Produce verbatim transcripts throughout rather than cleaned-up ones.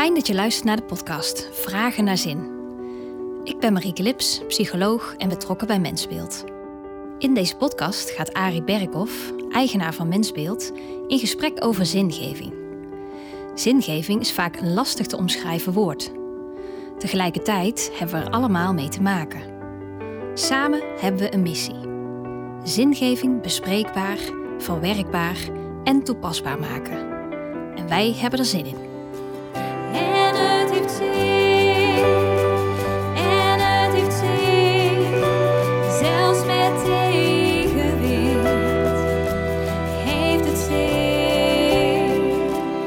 Fijn dat je luistert naar de podcast Vragen naar Zin. Ik ben Marieke Lips, psycholoog en betrokken bij Mensbeeld. In deze podcast gaat Arie Berghoff, eigenaar van Mensbeeld, in gesprek over zingeving. Zingeving is vaak een lastig te omschrijven woord. Tegelijkertijd hebben we er allemaal mee te maken. Samen hebben we een missie. Zingeving bespreekbaar, verwerkbaar en toepasbaar maken. En wij hebben er zin in. En het heeft zin, en het heeft zin, zelfs met tegenwind heeft het zin.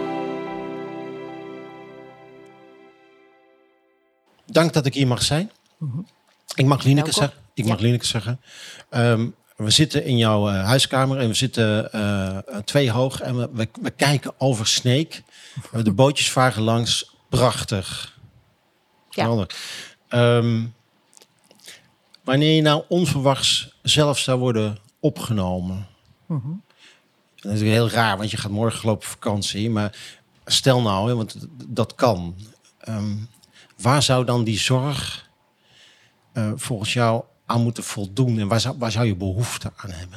Dank dat ik hier mag zijn. Mm-hmm. Ik mag Lineke Welkom. zeggen. Ik mag ja. Lineke zeggen. Um, we zitten in jouw uh, huiskamer en we zitten uh, twee hoog en we, we, we kijken over Sneek. De bootjes varen langs. Prachtig. Ja. Um, wanneer je nou onverwachts zelf zou worden opgenomen. Mm-hmm. Dat is heel raar, want je gaat morgen geloof op vakantie. Maar stel nou, hè, want dat kan. Um, waar zou dan die zorg uh, volgens jou aan moeten voldoen? En waar zou, waar zou je behoefte aan hebben?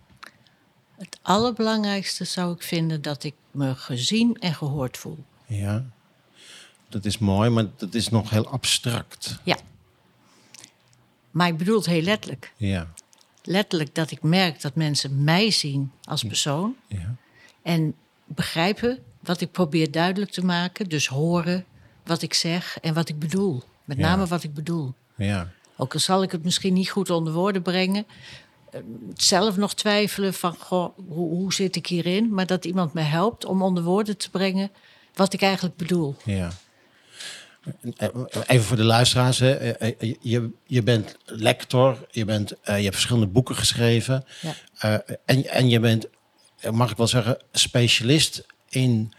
Het allerbelangrijkste zou ik vinden dat ik me gezien en gehoord voel. Ja, dat is mooi, maar dat is nog heel abstract. Ja. Maar ik bedoel het heel letterlijk. Ja. Letterlijk dat ik merk dat mensen mij zien als persoon. Ja. En begrijpen wat ik probeer duidelijk te maken. Dus horen wat ik zeg en wat ik bedoel. Met Ja. name wat ik bedoel. Ja. Ook al zal ik het misschien niet goed onder woorden brengen. Zelf nog twijfelen van, goh, hoe, hoe zit ik hierin? Maar dat iemand me helpt om onder woorden te brengen wat ik eigenlijk bedoel. Ja. Even voor de luisteraars. Hè. Je, je bent lector, je, bent, uh, je hebt verschillende boeken geschreven. Ja. Uh, en, en je bent, mag ik wel zeggen, specialist in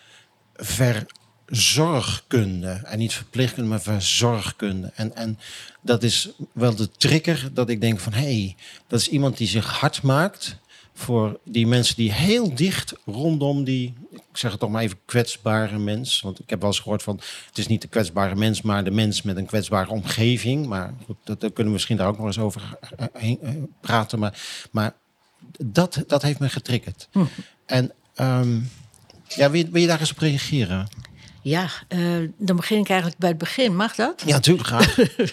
verzorgkunde. En niet verpleegkunde, maar verzorgkunde. En, en dat is wel de trigger dat ik denk van, hé, hey, dat is iemand die zich hard maakt voor die mensen die heel dicht rondom die, ik zeg het toch maar even, kwetsbare mens. Want ik heb wel eens gehoord van, het is niet de kwetsbare mens, maar de mens met een kwetsbare omgeving. Maar goed, dat, dat kunnen we misschien daar ook nog eens over uh, heen, uh, praten. Maar, maar dat, dat heeft me getriggerd. Hm. En um, ja, wil je, wil je daar eens op reageren? Ja, uh, dan begin ik eigenlijk bij het begin. Mag dat? Ja, natuurlijk, graag.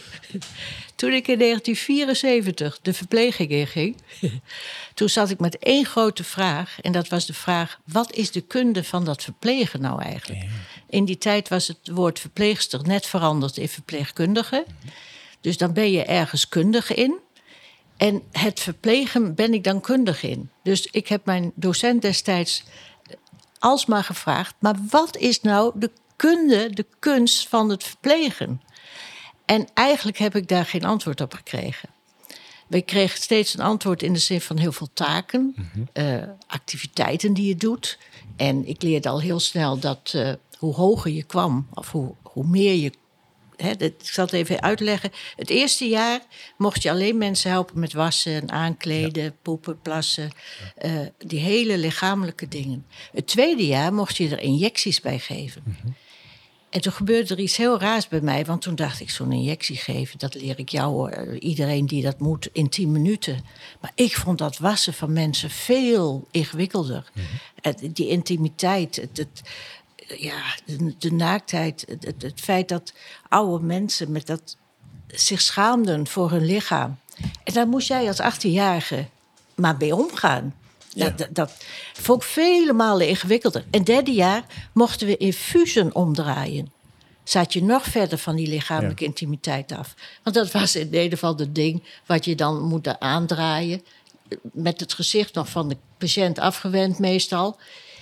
Toen ik in negentien vierenzeventig de verpleging inging, toen zat ik met één grote vraag. En dat was de vraag, wat is de kunde van dat verplegen nou eigenlijk? Ja. In die tijd was het woord verpleegster net veranderd in verpleegkundige. Mm-hmm. Dus dan ben je ergens kundige in. En het verplegen ben ik dan kundig in. Dus ik heb mijn docent destijds alsmaar gevraagd, maar wat is nou de kunde, de kunst van het verplegen? En eigenlijk heb ik daar geen antwoord op gekregen. We kregen steeds een antwoord in de zin van heel veel taken, mm-hmm. uh, activiteiten die je doet. En ik leerde al heel snel dat uh, hoe hoger je kwam, of hoe, hoe meer je. Hè, dat, ik zal het even uitleggen. Het eerste jaar mocht je alleen mensen helpen met wassen en aankleden, ja. poepen, plassen. Uh, die hele lichamelijke dingen. Het tweede jaar mocht je er injecties bij geven. Mm-hmm. En toen gebeurde er iets heel raars bij mij. Want toen dacht ik, zo'n injectie geven, dat leer ik jou hoor. Iedereen die dat moet in tien minuten. Maar ik vond dat wassen van mensen veel ingewikkelder. Mm-hmm. Het, die intimiteit, het, het, ja, de, de naaktheid. Het, het, het feit dat oude mensen met dat, zich schaamden voor hun lichaam. En daar moest jij als achttienjarige maar mee omgaan. Ja. Dat, dat, dat vond ik vele malen ingewikkelder. En derde jaar mochten we infusen omdraaien. Zat je nog verder van die lichamelijke ja. intimiteit af. Want dat was in ieder geval het ding wat je dan moet aandraaien. Met het gezicht nog van de patiënt afgewend meestal.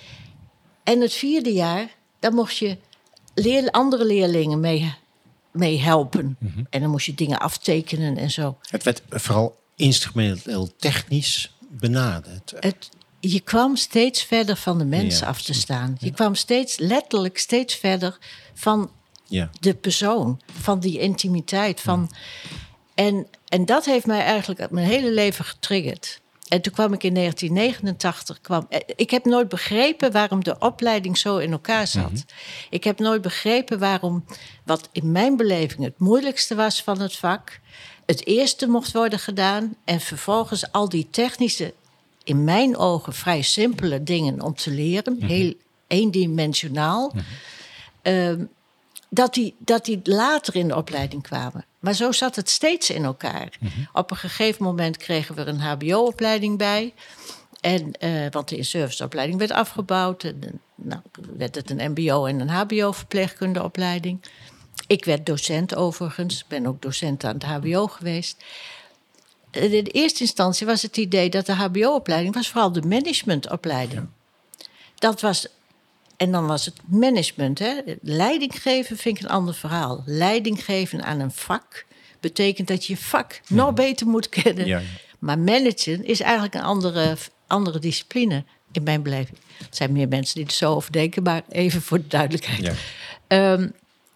En het vierde jaar, daar mocht je leer, andere leerlingen mee, mee helpen. Mm-hmm. En dan moest je dingen aftekenen en zo. Het werd vooral instrumenteel technisch benaderd. Het, je kwam steeds verder van de mens ja. af te staan. Je ja. kwam steeds, letterlijk steeds verder van ja. de persoon. Van die intimiteit. Van, ja. en, en dat heeft mij eigenlijk mijn hele leven getriggerd. En toen kwam ik in negentien negenentachtig... Kwam, ik heb nooit begrepen waarom de opleiding zo in elkaar zat. Mm-hmm. Ik heb nooit begrepen waarom, wat in mijn beleving het moeilijkste was van het vak, het eerste mocht worden gedaan en vervolgens al die technische, in mijn ogen vrij simpele dingen om te leren, mm-hmm. heel eendimensionaal, mm-hmm. uh, dat, die, dat die later in de opleiding kwamen. Maar zo zat het steeds in elkaar. Mm-hmm. Op een gegeven moment kregen we een H B O-opleiding bij. En, uh, want de in-serviceopleiding werd afgebouwd. En, nou, werd het een M B O en een H B O-verpleegkundeopleiding. Ik werd docent overigens. Ik ben ook docent aan het H B O geweest. In de eerste instantie was het idee dat de H B O-opleiding was vooral de managementopleiding. Ja. Dat was... En dan was het management. Hè? Leiding geven vind ik een ander verhaal. Leiding geven aan een vak betekent dat je je vak ja. nog beter moet kennen. Ja, ja. Maar managen is eigenlijk een andere, andere discipline in mijn beleving. Er zijn meer mensen die er zo over denken, maar even voor de duidelijkheid. Ja. Um,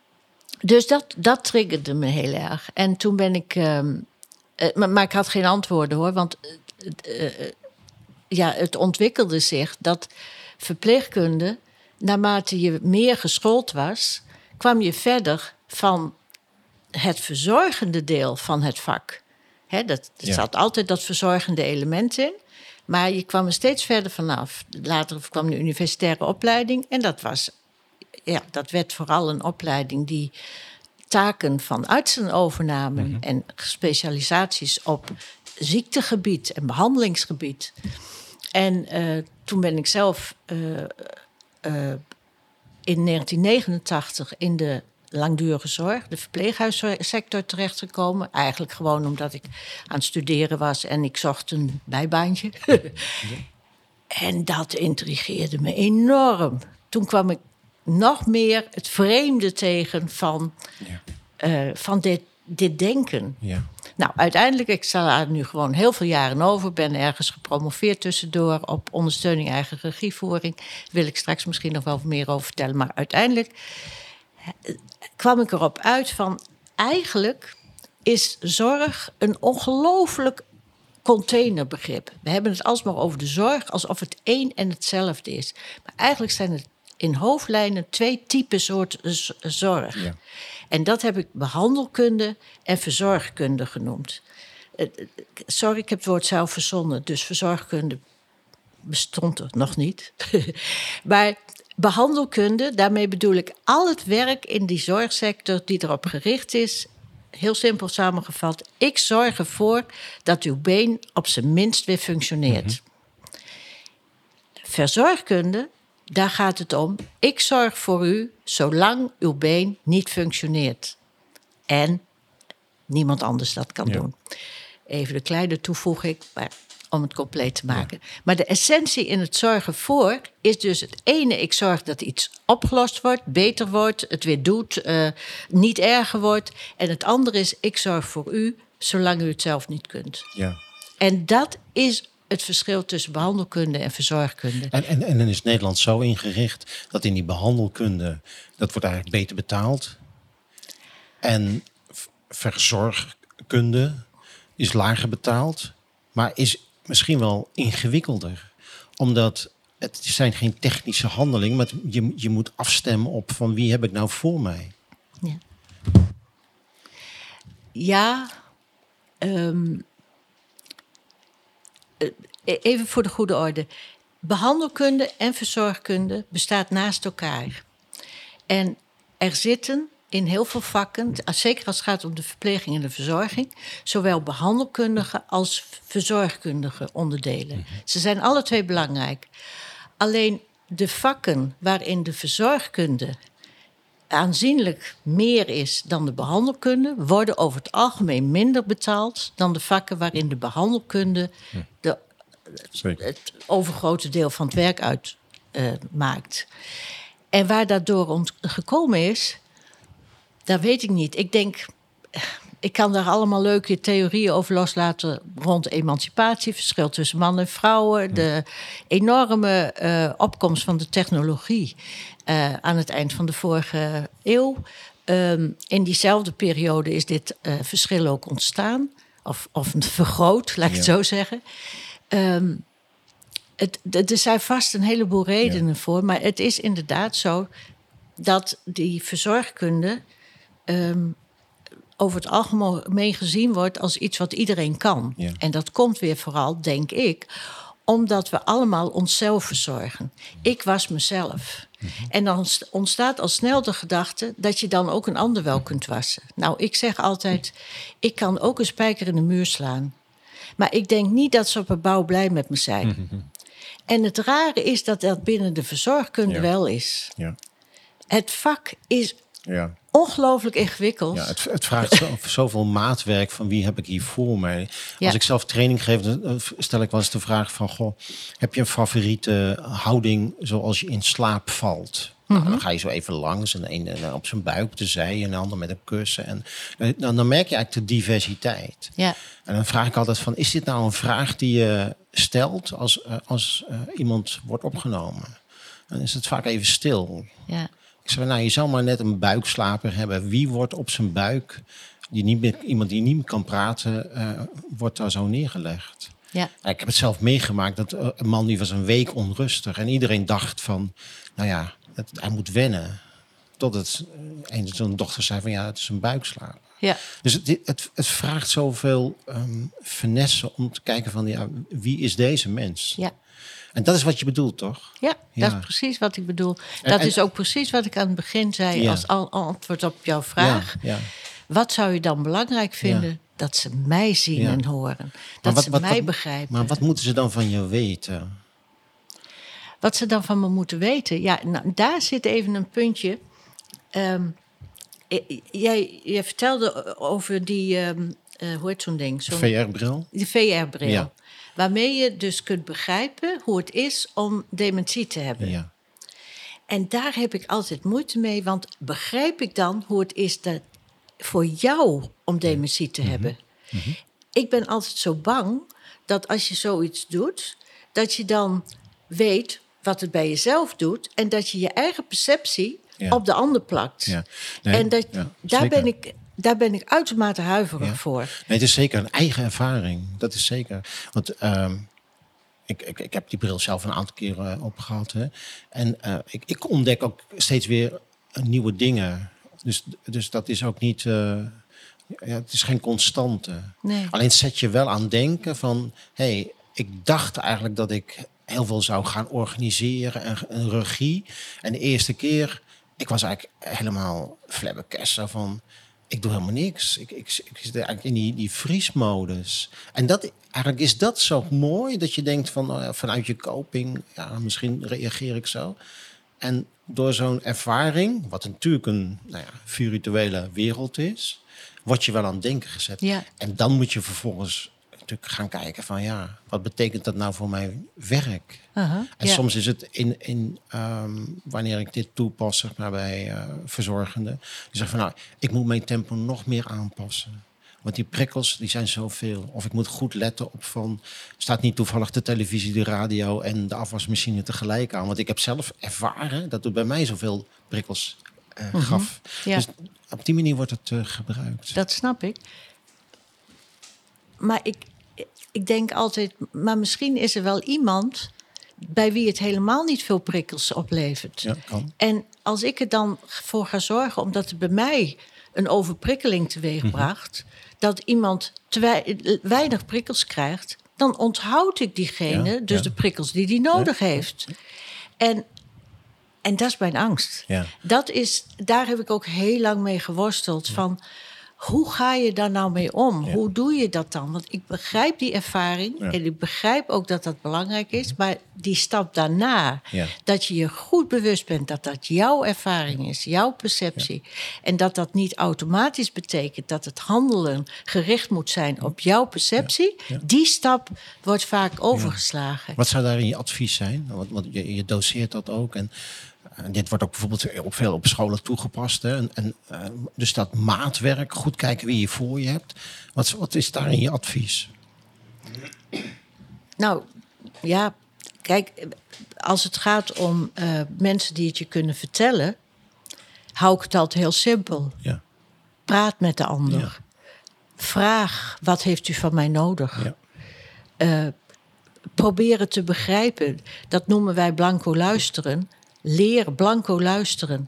dus dat, dat triggerde me heel erg. En toen ben ik... Um, uh, maar, maar ik had geen antwoorden hoor, want uh, uh, ja, het ontwikkelde zich dat verpleegkunde, naarmate je meer geschoold was, kwam je verder van het verzorgende deel van het vak. He, dat, er ja. zat altijd dat verzorgende element in, maar je kwam er steeds verder vanaf. Later kwam de universitaire opleiding en dat was, ja, dat werd vooral een opleiding die taken van artsen overnamen mm-hmm. en specialisaties op ziektegebied en behandelingsgebied. En uh, toen ben ik zelf uh, uh, in negentien negenentachtig in de langdurige zorg, de verpleeghuissector terechtgekomen. Eigenlijk gewoon omdat ik aan het studeren was en ik zocht een bijbaantje. Ja. En dat intrigeerde me enorm. Toen kwam ik nog meer het vreemde tegen van, ja. uh, van dit, dit denken. Ja. Nou, uiteindelijk, ik sta er nu gewoon heel veel jaren over. Ben ergens gepromoveerd tussendoor op ondersteuning eigen regievoering. Daar wil ik straks misschien nog wel meer over vertellen. Maar uiteindelijk kwam ik erop uit van, eigenlijk is zorg een ongelooflijk containerbegrip. We hebben het alsmaar over de zorg alsof het één en hetzelfde is. Maar eigenlijk zijn het in hoofdlijnen twee typen soorten zorg. Ja. En dat heb ik behandelkunde en verzorgkunde genoemd. Sorry, ik heb het woord zelf verzonnen. Dus verzorgkunde bestond er nog niet. Maar behandelkunde, daarmee bedoel ik al het werk in die zorgsector die erop gericht is. Heel simpel samengevat. Ik zorg ervoor dat uw been op zijn minst weer functioneert. Mm-hmm. Verzorgkunde, daar gaat het om. Ik zorg voor u zolang uw been niet functioneert. En niemand anders dat kan ja. doen. Even de kleine toevoeging, maar om het compleet te maken. Ja. Maar de essentie in het zorgen voor is dus het ene, ik zorg dat iets opgelost wordt, beter wordt, het weer doet, uh, niet erger wordt. En het andere is, ik zorg voor u zolang u het zelf niet kunt. Ja. En dat is het verschil tussen behandelkunde en verzorgkunde. En, en, en dan is Nederland zo ingericht dat in die behandelkunde, dat wordt eigenlijk beter betaald. En verzorgkunde is lager betaald, maar is misschien wel ingewikkelder. Omdat het zijn geen technische handelingen, maar je, je moet afstemmen op van wie heb ik nou voor mij. Ja, ja um, even voor de goede orde. Behandelkunde en verzorgkunde bestaat naast elkaar. En er zitten in heel veel vakken, zeker als het gaat om de verpleging en de verzorging, zowel behandelkundige als verzorgkundige onderdelen. Mm-hmm. Ze zijn alle twee belangrijk. Alleen de vakken waarin de verzorgkunde aanzienlijk meer is dan de behandelkunde, worden over het algemeen minder betaald dan de vakken waarin de behandelkunde hm. de, het overgrote deel van het werk uitmaakt. Uh, en waar dat door ont- gekomen is, dat weet ik niet. Ik denk, ik kan daar allemaal leuke theorieën over loslaten rond emancipatie, verschil tussen mannen en vrouwen, de enorme uh, opkomst van de technologie uh, aan het eind van de vorige eeuw. Um, in diezelfde periode is dit uh, verschil ook ontstaan, of, of vergroot, laat ik ja. het zo zeggen. Um, het, er zijn vast een heleboel redenen ja. voor, maar het is inderdaad zo dat die verzorgkunde um, over het algemeen gezien wordt als iets wat iedereen kan. Ja. En dat komt weer vooral, denk ik, omdat we allemaal onszelf verzorgen. Ik was mezelf. Mm-hmm. En dan ontstaat al snel de gedachte dat je dan ook een ander wel kunt wassen. Nou, ik zeg altijd, ik kan ook een spijker in de muur slaan. Maar ik denk niet dat ze op een bouw blij met me zijn. Mm-hmm. En het rare is dat dat binnen de verzorgkunde ja. wel is. Ja. Het vak is ja. ongelooflijk ingewikkeld. Ja, het, het vraagt zo, zoveel maatwerk van wie heb ik hier voor mij. Ja. Als ik zelf training geef, dan stel ik wel eens de vraag van... Goh, heb je een favoriete houding zoals je in slaap valt? Mm-hmm. Nou, dan ga je zo even langs en de ene op zijn buik, de zij en de ander met een kussen. En dan, dan merk je eigenlijk de diversiteit. Ja. En dan vraag ik altijd van, is dit nou een vraag die je stelt als, als uh, iemand wordt opgenomen? Dan is het vaak even stil. Ja. Ik zeg, nou, je zou maar net een buikslaper hebben. Wie wordt op zijn buik, die niet meer, iemand die niet meer kan praten, uh, wordt daar zo neergelegd? Ja. Ik heb het zelf meegemaakt, dat uh, een man die was een week onrustig. En iedereen dacht van, nou ja, het, hij moet wennen. Tot het een zo'n dochter zei van, ja, het is een buikslaper. Ja. Dus het, het, het vraagt zoveel um, finesse om te kijken van, ja, wie is deze mens? Ja. En dat is wat je bedoelt, toch? Ja, ja, dat is precies wat ik bedoel. Dat en, en, is ook precies wat ik aan het begin zei ja. als antwoord op jouw vraag. Ja, ja. Wat zou je dan belangrijk vinden? Ja. Dat ze mij zien ja. en horen. Dat wat, ze wat, mij wat, begrijpen. Maar wat moeten ze dan van je weten? Wat ze dan van me moeten weten? Ja, nou, daar zit even een puntje. Um, jij, jij vertelde over die, um, uh, hoe heet zo'n ding? Zo'n, V R-bril? De V R-bril. Ja. Waarmee je dus kunt begrijpen hoe het is om dementie te hebben. Ja. En daar heb ik altijd moeite mee. Want begrijp ik dan hoe het is dat voor jou om dementie te mm-hmm. hebben? Mm-hmm. Ik ben altijd zo bang dat als je zoiets doet, dat je dan weet wat het bij jezelf doet. En dat je je eigen perceptie ja. op de ander plakt. Ja. Nee, en dat, ja, daar ben ik... Daar ben ik uitermate huiverig ja. voor. Nee, het is zeker een eigen ervaring. Dat is zeker. Want um, ik, ik, ik heb die bril zelf een aantal keren uh, opgehad. Hè. En uh, ik, ik ontdek ook steeds weer uh, nieuwe dingen. Dus, dus dat is ook niet... Uh, ja, het is geen constante. Nee. Alleen zet je wel aan denken van... Hey, ik dacht eigenlijk dat ik heel veel zou gaan organiseren en een regie. En de eerste keer... Ik was eigenlijk helemaal flabbergasted van... Ik doe helemaal niks. Ik, ik, ik zit eigenlijk in die, die vriesmodus. En dat, eigenlijk is dat zo mooi dat je denkt van uh, vanuit je coping, ja, misschien reageer ik zo. En door zo'n ervaring, wat natuurlijk een nou ja, virtuele wereld is, word je wel aan het denken gezet. Ja. En dan moet je vervolgens natuurlijk gaan kijken van ja, wat betekent dat nou voor mijn werk? Uh-huh, en ja. soms is het in, in um, wanneer ik dit toepas zeg maar, bij uh, verzorgenden, die zeggen van nou, ik moet mijn tempo nog meer aanpassen. Want die prikkels, die zijn zoveel. Of ik moet goed letten op van, staat niet toevallig de televisie, de radio en de afwasmachine tegelijk aan. Want ik heb zelf ervaren dat het bij mij zoveel prikkels uh, uh-huh, gaf. Ja. Dus op die manier wordt het uh, gebruikt. Dat snap ik. Maar ik, ik denk altijd, maar misschien is er wel iemand bij wie het helemaal niet veel prikkels oplevert. Ja, kan. En als ik er dan voor ga zorgen, omdat het bij mij een overprikkeling teweegbracht, mm-hmm. dat iemand te weinig prikkels krijgt, dan onthoud ik diegene, ja, dus ja. de prikkels die die nodig ja. heeft. En, en dat is mijn angst. Ja. Dat is, daar heb ik ook heel lang mee geworsteld ja. van... Hoe ga je daar nou mee om? Ja. Hoe doe je dat dan? Want ik begrijp die ervaring ja. en ik begrijp ook dat dat belangrijk is. Maar die stap daarna, ja. dat je je goed bewust bent dat dat jouw ervaring is, jouw perceptie. Ja. En dat dat niet automatisch betekent dat het handelen gericht moet zijn op jouw perceptie. Ja. Ja. Die stap wordt vaak overgeslagen. Ja. Wat zou daarin je advies zijn? Want, want je, je doseert dat ook en... En dit wordt ook bijvoorbeeld op veel op scholen toegepast. Hè? En, en, uh, dus dat maatwerk, goed kijken wie je voor je hebt. Wat, wat is daarin je advies? Nou, ja, kijk, als het gaat om uh, mensen die het je kunnen vertellen, hou ik het altijd heel simpel. Ja. Praat met de ander. Ja. Vraag, wat heeft u van mij nodig? Ja. Uh, proberen te begrijpen. Dat noemen wij blanco luisteren. Leer blanco luisteren.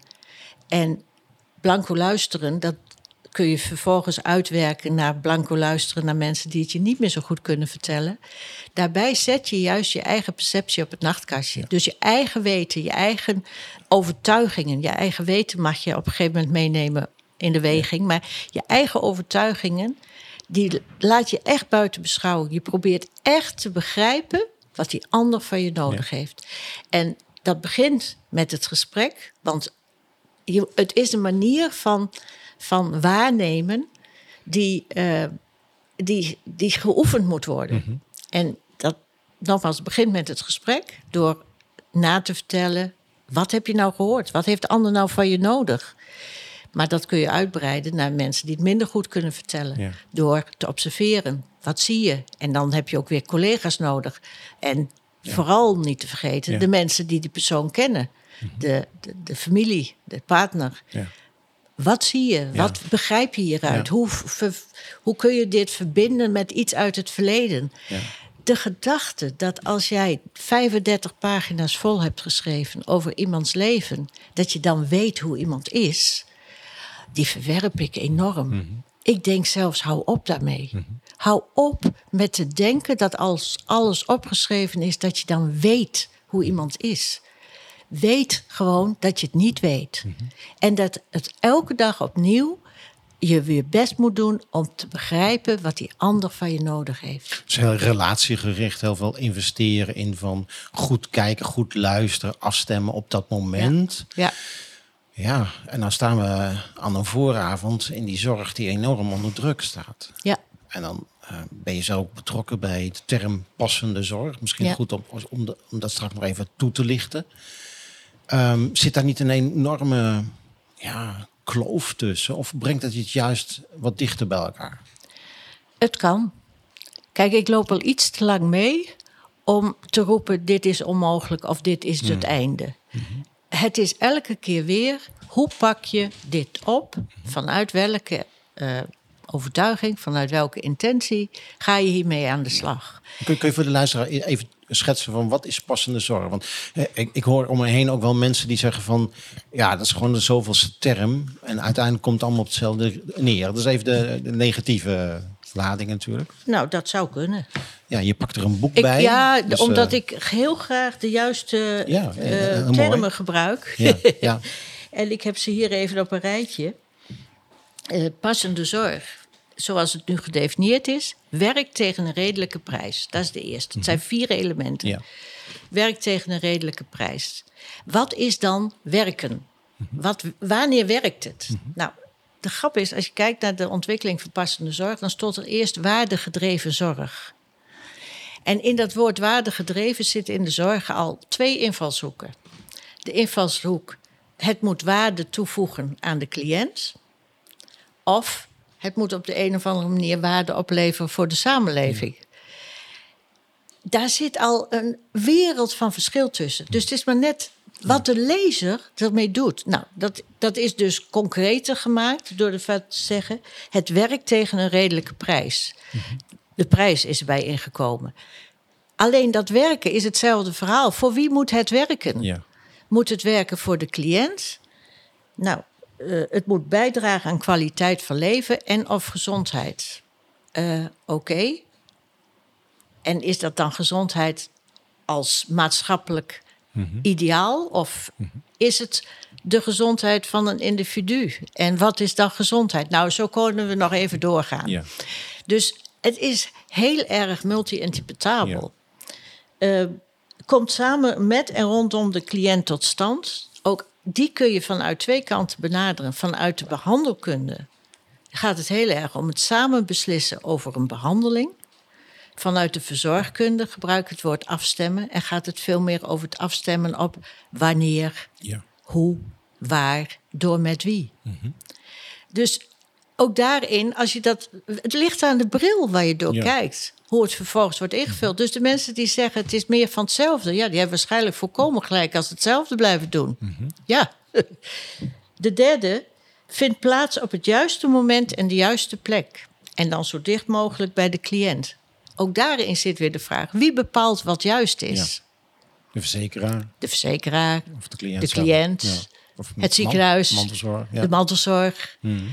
En blanco luisteren, dat kun je vervolgens uitwerken naar blanco luisteren naar mensen die het je niet meer zo goed kunnen vertellen. Daarbij zet je juist je eigen perceptie op het nachtkastje. Ja. Dus je eigen weten, je eigen overtuigingen, je eigen weten mag je op een gegeven moment meenemen in de weging. Ja. Maar je eigen overtuigingen, die laat je echt buiten beschouwing. Je probeert echt te begrijpen wat die ander van je nodig ja. heeft. En dat begint met het gesprek, want je, het is een manier van, van waarnemen die, uh, die, die geoefend moet worden. Mm-hmm. En dat nogmaals begint met het gesprek door na te vertellen, wat heb je nou gehoord? Wat heeft de ander nou van je nodig? Maar dat kun je uitbreiden naar mensen die het minder goed kunnen vertellen. Ja. Door te observeren. Wat zie je? En dan heb je ook weer collega's nodig. En ja. vooral niet te vergeten, ja. de mensen die die persoon kennen. Mm-hmm. De, de, de familie, de partner. Ja. Wat zie je? Ja. Wat begrijp je hieruit? Ja. Hoe, ver, hoe kun je dit verbinden met iets uit het verleden? Ja. De gedachte dat als jij vijfendertig pagina's vol hebt geschreven over iemands leven, dat je dan weet hoe iemand is, die verwerp ik enorm. Mm-hmm. Ik denk zelfs, hou op daarmee. Mm-hmm. Hou op met te denken dat als alles opgeschreven is, dat je dan weet hoe iemand is. Weet gewoon dat je het niet weet. Mm-hmm. En dat het elke dag opnieuw je weer best moet doen om te begrijpen wat die ander van je nodig heeft. Dus heel relatiegericht, heel veel investeren in van goed kijken, goed luisteren, afstemmen op dat moment. Ja. ja. Ja, en dan staan we aan een vooravond in die zorg die enorm onder druk staat. Ja. En dan uh, ben je zo ook betrokken bij de term passende zorg. Misschien ja. goed om, om, de, om dat straks nog even toe te lichten. Um, zit daar niet een enorme ja, kloof tussen? Of brengt het het juist wat dichter bij elkaar? Het kan. Kijk, ik loop al iets te lang mee om te roepen, dit is onmogelijk of dit is het mm. einde. Mm-hmm. Het is elke keer weer, hoe pak je dit op? Vanuit welke uh, overtuiging, vanuit welke intentie ga je hiermee aan de slag? Kun, kun je voor de luisteraar even schetsen van wat is passende zorg? Want eh, ik, ik hoor om me heen ook wel mensen die zeggen van, ja, dat is gewoon de zoveelste term. En uiteindelijk komt het allemaal op hetzelfde neer. Dat is even de, de negatieve lading natuurlijk. Nou, dat zou kunnen. Ja, je pakt er een boek ik, bij. Ja, dus, omdat uh, ik heel graag de juiste ja, uh, uh, termen mooi. gebruik. Ja, ja. En ik heb ze hier even op een rijtje. Uh, passende zorg, zoals het nu gedefinieerd is, werkt tegen een redelijke prijs. Dat is de eerste. Het zijn vier elementen. Ja. Werkt tegen een redelijke prijs. Wat is dan werken? Wat, wanneer werkt het? Mm-hmm. Nou, de grap is, als je kijkt naar de ontwikkeling van passende zorg, dan stond er eerst waardegedreven zorg. En in dat woord waardegedreven zitten in de zorg al twee invalshoeken. De invalshoek, het moet waarde toevoegen aan de cliënt. Of het moet op de een of andere manier waarde opleveren voor de samenleving. Ja. Daar zit al een wereld van verschil tussen. Dus het is maar net wat de lezer ermee doet. Nou, dat, dat is dus concreter gemaakt door de te zeggen, het werkt tegen een redelijke prijs. Mm-hmm. De prijs is erbij ingekomen. Alleen dat werken is hetzelfde verhaal. Voor wie moet het werken? Ja. Moet het werken voor de cliënt? Nou, uh, het moet bijdragen aan kwaliteit van leven en of gezondheid. Uh, Oké. Okay. En is dat dan gezondheid als maatschappelijk mm-hmm. ideaal? Of mm-hmm. is het de gezondheid van een individu? En wat is dan gezondheid? Nou, zo kunnen we nog even doorgaan. Ja. Dus het is heel erg multi-interpretabel. Ja. Uh, komt samen met en rondom de cliënt tot stand. Ook die kun je vanuit twee kanten benaderen. Vanuit de behandelkunde gaat het heel erg om het samen beslissen over een behandeling. Vanuit de verzorgkunde gebruik ik het woord afstemmen en gaat het veel meer over het afstemmen op wanneer, ja. hoe, waar, door met wie. Mm-hmm. Dus ook daarin, als je dat, het ligt aan de bril waar je door ja. kijkt, hoe het vervolgens wordt ingevuld. Mm-hmm. Dus de mensen die zeggen het is meer van hetzelfde, ja, die hebben waarschijnlijk volkomen gelijk als hetzelfde blijven doen. Mm-hmm. Ja. De derde vindt plaats op het juiste moment en de juiste plek. En dan zo dicht mogelijk bij de cliënt. ook daarin zit weer de vraag: wie bepaalt wat juist is? Ja. De verzekeraar. De verzekeraar, Of de cliënt. de zelf. cliënt, Ja. Of het man- ziekenhuis, mantelzorg. Ja. de mantelzorg. Mhm.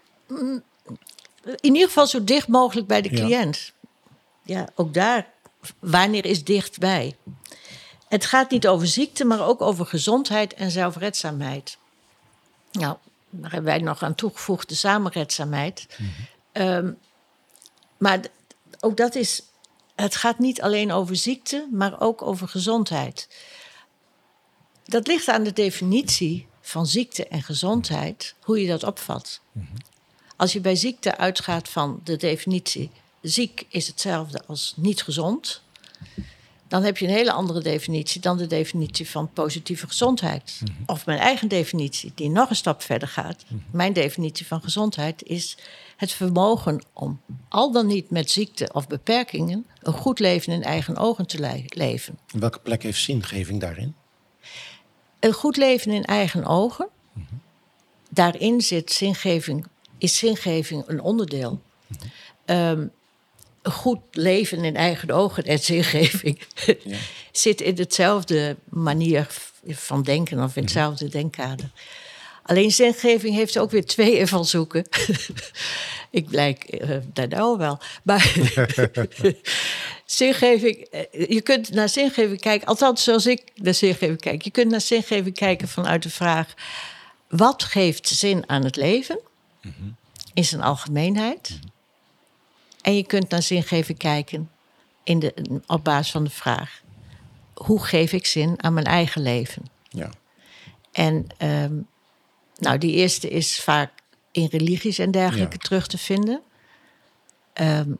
In ieder geval zo dicht mogelijk bij de Ja. cliënt. Ja, ook daar, wanneer is dichtbij? Het gaat niet over ziekte, maar ook over gezondheid en zelfredzaamheid. Nou, daar hebben wij nog aan toegevoegd, de samenredzaamheid. Um, maar d- ook dat is... Het gaat niet alleen over ziekte, maar ook over gezondheid. Dat ligt aan de definitie van ziekte en gezondheid, hoe je dat opvat. Als je bij ziekte uitgaat van de definitie... ziek is hetzelfde als niet gezond... dan heb je een hele andere definitie dan de definitie van positieve gezondheid. Mm-hmm. Of mijn eigen definitie, die nog een stap verder gaat. Mm-hmm. Mijn definitie van gezondheid is het vermogen om al dan niet met ziekte of beperkingen een goed leven in eigen ogen te le- leven. En welke plek heeft zingeving daarin? Een goed leven in eigen ogen, mm-hmm. daarin zit zingeving, is zingeving een onderdeel. Mm-hmm. Um, Een goed leven in eigen ogen en zingeving ja. zit in hetzelfde manier van denken of in hetzelfde denkkader. Alleen zingeving heeft ook weer twee invalshoeken. Ik blijk uh, daar nou wel. Maar zingeving, je kunt naar zingeving kijken, althans zoals ik naar zingeving kijk. Je kunt naar zingeving kijken vanuit de vraag: wat geeft zin aan het leven? Mm-hmm. In zijn algemeenheid. Mm-hmm. En je kunt naar zingeving kijken in de, op basis van de vraag: hoe geef ik zin aan mijn eigen leven? Ja. En um, nou, die eerste is vaak in religies en dergelijke ja. terug te vinden. Um,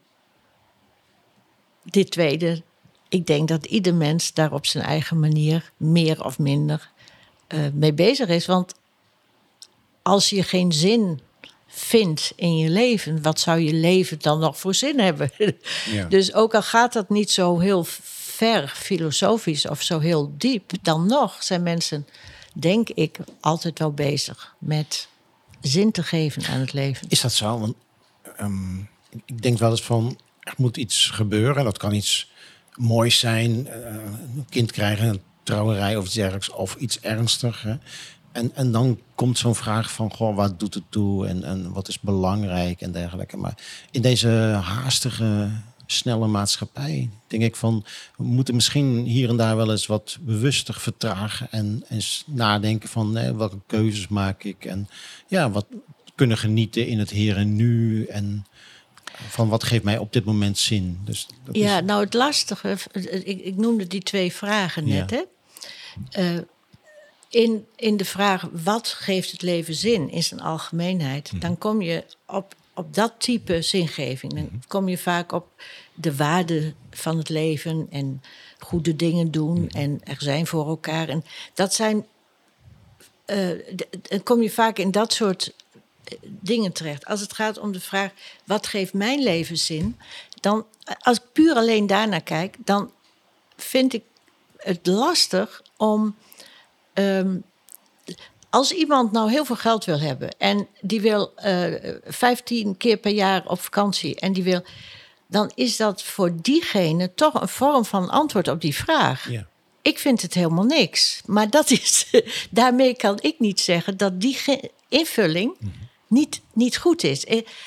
dit tweede, ik denk dat ieder mens daar op zijn eigen manier meer of minder uh, mee bezig is. Want als je geen zin vindt in je leven, wat zou je leven dan nog voor zin hebben? Ja. Dus ook al gaat dat niet zo heel ver filosofisch of zo heel diep, dan nog zijn mensen, denk ik, altijd wel bezig met zin te geven aan het leven. Is dat zo? Want um, ik denk wel eens van, er moet iets gebeuren. Dat kan iets moois zijn, uh, een kind krijgen, een trouwerij of iets dergelijks, of iets ernstigs. Hè? En, en dan komt zo'n vraag van, goh, wat doet het toe en, en wat is belangrijk en dergelijke. Maar in deze haastige, snelle maatschappij denk ik van, we moeten misschien hier en daar wel eens wat bewuster vertragen en eens nadenken van, nee, welke keuzes maak ik en ja, wat kunnen genieten in het hier en nu en van wat geeft mij op dit moment zin. Dus dat ja, is... nou het lastige, ik, ik noemde die twee vragen net, ja. hè. Uh, In, in de vraag, wat geeft het leven zin in zijn algemeenheid? Mm-hmm. Dan kom je op, op dat type zingeving. Dan kom je vaak op de waarde van het leven en goede dingen doen mm-hmm. en er zijn voor elkaar. En dat zijn, uh, dan kom je vaak in dat soort dingen terecht. Als het gaat om de vraag, wat geeft mijn leven zin? Dan, als ik puur alleen daarnaar kijk, dan vind ik het lastig om... Um, als iemand nou heel veel geld wil hebben en die wil uh, vijftien keer per jaar op vakantie en die wil, dan is dat voor diegene toch een vorm van antwoord op die vraag. Ja. Ik vind het helemaal niks, maar dat is, daarmee kan ik niet zeggen dat die ge- invulling mm-hmm. niet, niet goed is.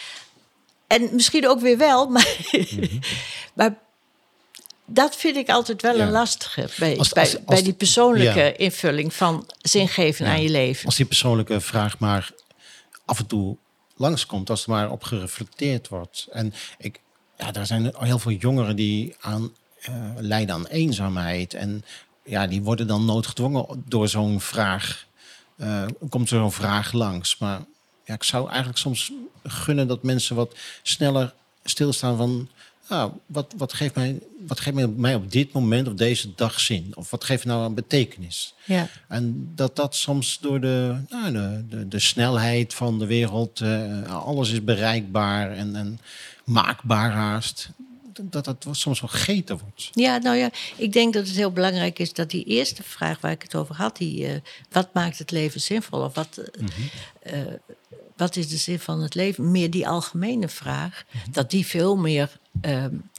En misschien ook weer wel, maar, mm-hmm. maar dat vind ik altijd wel ja. een lastige bij, als, als, bij, als, bij die persoonlijke ja. invulling van zin geven ja. aan je leven. Als die persoonlijke vraag maar af en toe langskomt, als er maar op gereflecteerd wordt. En ik, ja, er zijn heel veel jongeren die aan, uh, lijden aan eenzaamheid. En ja, die worden dan noodgedwongen door zo'n vraag. Uh, komt er zo'n vraag langs. Maar ja, ik zou eigenlijk soms gunnen dat mensen wat sneller stilstaan van... Nou, wat, wat, geeft mij, wat geeft mij op dit moment, op deze dag zin? Of wat geeft nou een betekenis? Ja. En dat dat soms door de, nou, de, de, de snelheid van de wereld... Uh, alles is bereikbaar en, en maakbaar haast... dat dat soms wel gegeten wordt. Ja, nou ja, ik denk dat het heel belangrijk is... dat die eerste vraag waar ik het over had... die uh, wat maakt het leven zinvol? Of wat... Uh, mm-hmm. uh, wat is de zin van het leven? Meer die algemene vraag, mm-hmm. dat die veel meer uh,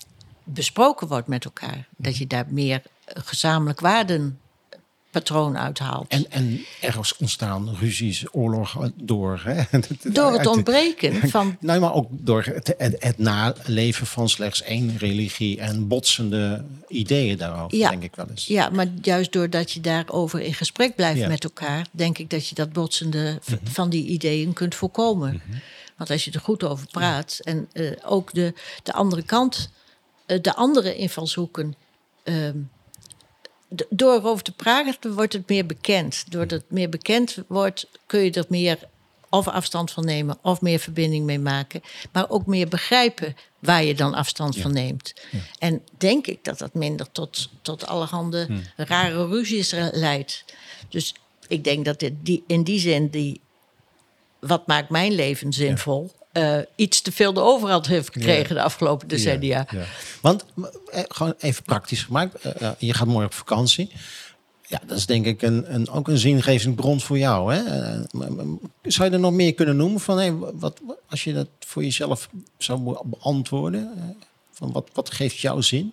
besproken wordt met elkaar. Dat je daar meer gezamenlijk waardenpatroon uithaalt. En, en ergens ontstaan ruzies, oorlog door. Hè? Door het ontbreken van... Nou, maar ook door het, het, het naleven van slechts één religie en botsende ideeën daarover, Ja. denk ik wel eens. Ja, maar juist doordat je daarover in gesprek blijft Ja. met elkaar... denk ik dat je dat botsende v- Mhm. van die ideeën kunt voorkomen. Want als je er goed over praat... en eh, ook de, de andere kant, eh, de andere invalshoeken... ehm, d- door erover te praten wordt het meer bekend. Doordat het meer bekend wordt, kun je er meer of afstand van nemen... of meer verbinding mee maken. Maar ook meer begrijpen waar je dan afstand Ja. van neemt. Ja. En denk ik dat dat minder tot, tot allerhande Hmm. rare ruzies re- leidt. Dus ik denk dat dit, die, in die zin... die wat maakt mijn leven zinvol... eh, iets te veel de overhand heeft gekregen Ja. de afgelopen decennia. Ja, ja. Want, eh, gewoon even praktisch gemaakt. eh, eh, je gaat morgen op vakantie. Ja, dat is denk ik een, een, ook een zingevend bron voor jou. Hè? Eh, maar- maar zou je er nog meer kunnen noemen? Van, hey, wat, wat- als je dat voor jezelf zou moeten beantwoorden. eh, van wat, wat geeft jou zin?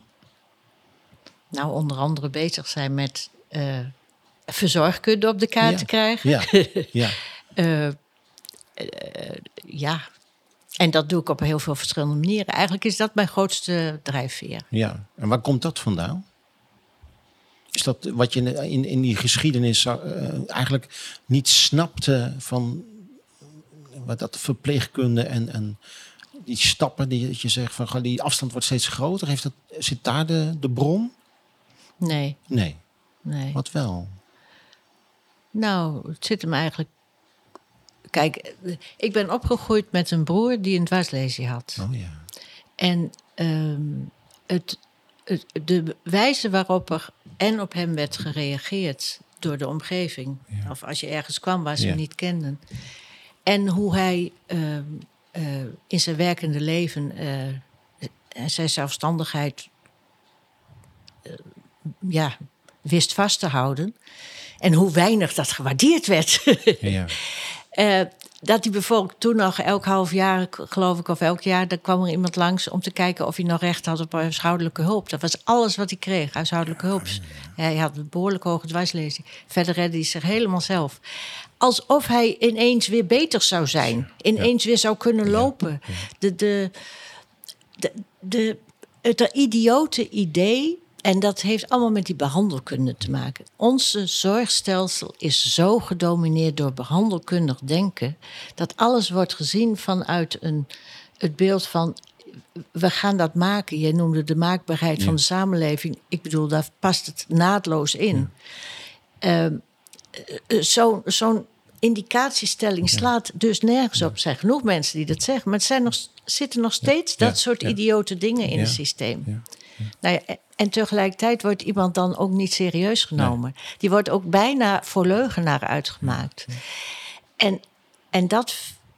Nou, onder andere bezig zijn met eh, verzorgkunde op de kaart Ja. te krijgen. Ja, ja. Eh, eh, ja, en dat doe ik op heel veel verschillende manieren. Eigenlijk is dat mijn grootste drijfveer. Ja, en waar komt dat vandaan? Is dat wat je in, in die geschiedenis zou, eh, eigenlijk niet snapte van wat dat verpleegkunde en, en die stappen die dat je zegt van goh, die afstand wordt steeds groter. Heeft dat, zit daar de, de bron? Nee, Nee, nee. wat wel? Nou, het zit hem eigenlijk... Kijk, eh, ik ben opgegroeid met een broer die een dwarslesie had. Oh ja. En ehm, het, het, de wijze waarop er en op hem werd gereageerd door de omgeving... Ja. of als je ergens kwam waar ze Ja. hem niet kenden... en hoe hij ehm, eh, in zijn werkende leven eh, en zijn zelfstandigheid eh, ja, wist vast te houden... en hoe weinig dat gewaardeerd werd... Ja. Eh, dat hij bijvoorbeeld toen nog elk half jaar, k- geloof ik, of elk jaar... dan kwam er iemand langs om te kijken of hij nog recht had op huishoudelijke hulp. Dat was alles wat hij kreeg, huishoudelijke hulp. Hij had een behoorlijk hoge dwarslezing. Verder redde hij zich helemaal zelf. Alsof hij ineens weer beter zou zijn. Ineens weer zou kunnen lopen. De, de, de, de, het idiote idee... En dat heeft allemaal met die behandelkunde te maken. Onze zorgstelsel is zo gedomineerd door behandelkundig denken... dat alles wordt gezien vanuit een, het beeld van... we gaan dat maken. Je noemde de maakbaarheid Ja. van de samenleving. Ik bedoel, daar past het naadloos in. Ja. Zo'n zo'n indicatiestelling slaat dus nergens op. Er zijn genoeg mensen die dat zeggen... maar er zijn nog, zitten nog steeds Ja. dat soort Ja. idiote dingen in Ja. het systeem. Ja. Nou ja, en tegelijkertijd wordt iemand dan ook niet serieus genomen. Die wordt ook bijna voor leugenaar uitgemaakt. En, en dat,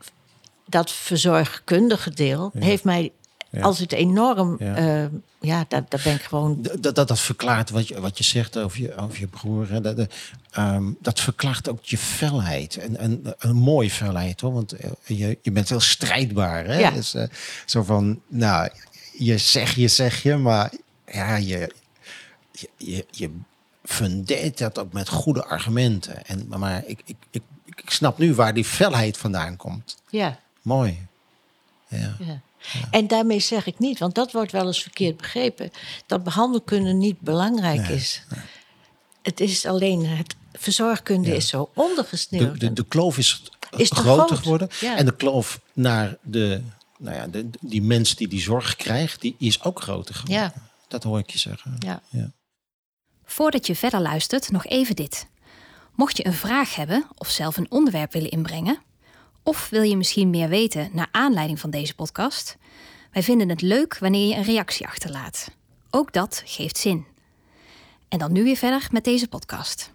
dat verzorgkundige deel heeft mij Ja. altijd enorm... Ja. Ja, ja daar, daar ben ik gewoon... D- Dat, dat, dat verklaart wat je, wat je zegt over je, over je broer. Hè. Dat, ehm, dat verklaart ook je felheid. En, en een mooie felheid, hoor. Want eh, je, je bent heel strijdbaar. Hè? Ja. Dus, eh, zo van, nou, je zeg je, zeg je, maar ja, je, je, je, je fundeert dat ook met goede argumenten. En, maar maar ik, ik, ik, ik snap nu waar die felheid vandaan komt. Ja, Mooi. Ja. ja. En daarmee zeg ik niet, want dat wordt wel eens verkeerd begrepen... dat behandelkunde niet belangrijk Nee, is. Het is alleen, het verzorgkunde Ja. is zo De, ondergesneeuwd. de, de kloof is, Is te groter groot. geworden. Ja. En de kloof naar de, nou ja, de, die mens die die zorg krijgt, die is ook groter geworden. Ja. Dat hoor ik je zeggen. Ja. Ja. Voordat je verder luistert, nog even dit. Mocht je een vraag hebben of zelf een onderwerp willen inbrengen... of wil je misschien meer weten naar aanleiding van deze podcast... wij vinden het leuk wanneer je een reactie achterlaat. Ook dat geeft zin. En dan nu weer verder met deze podcast.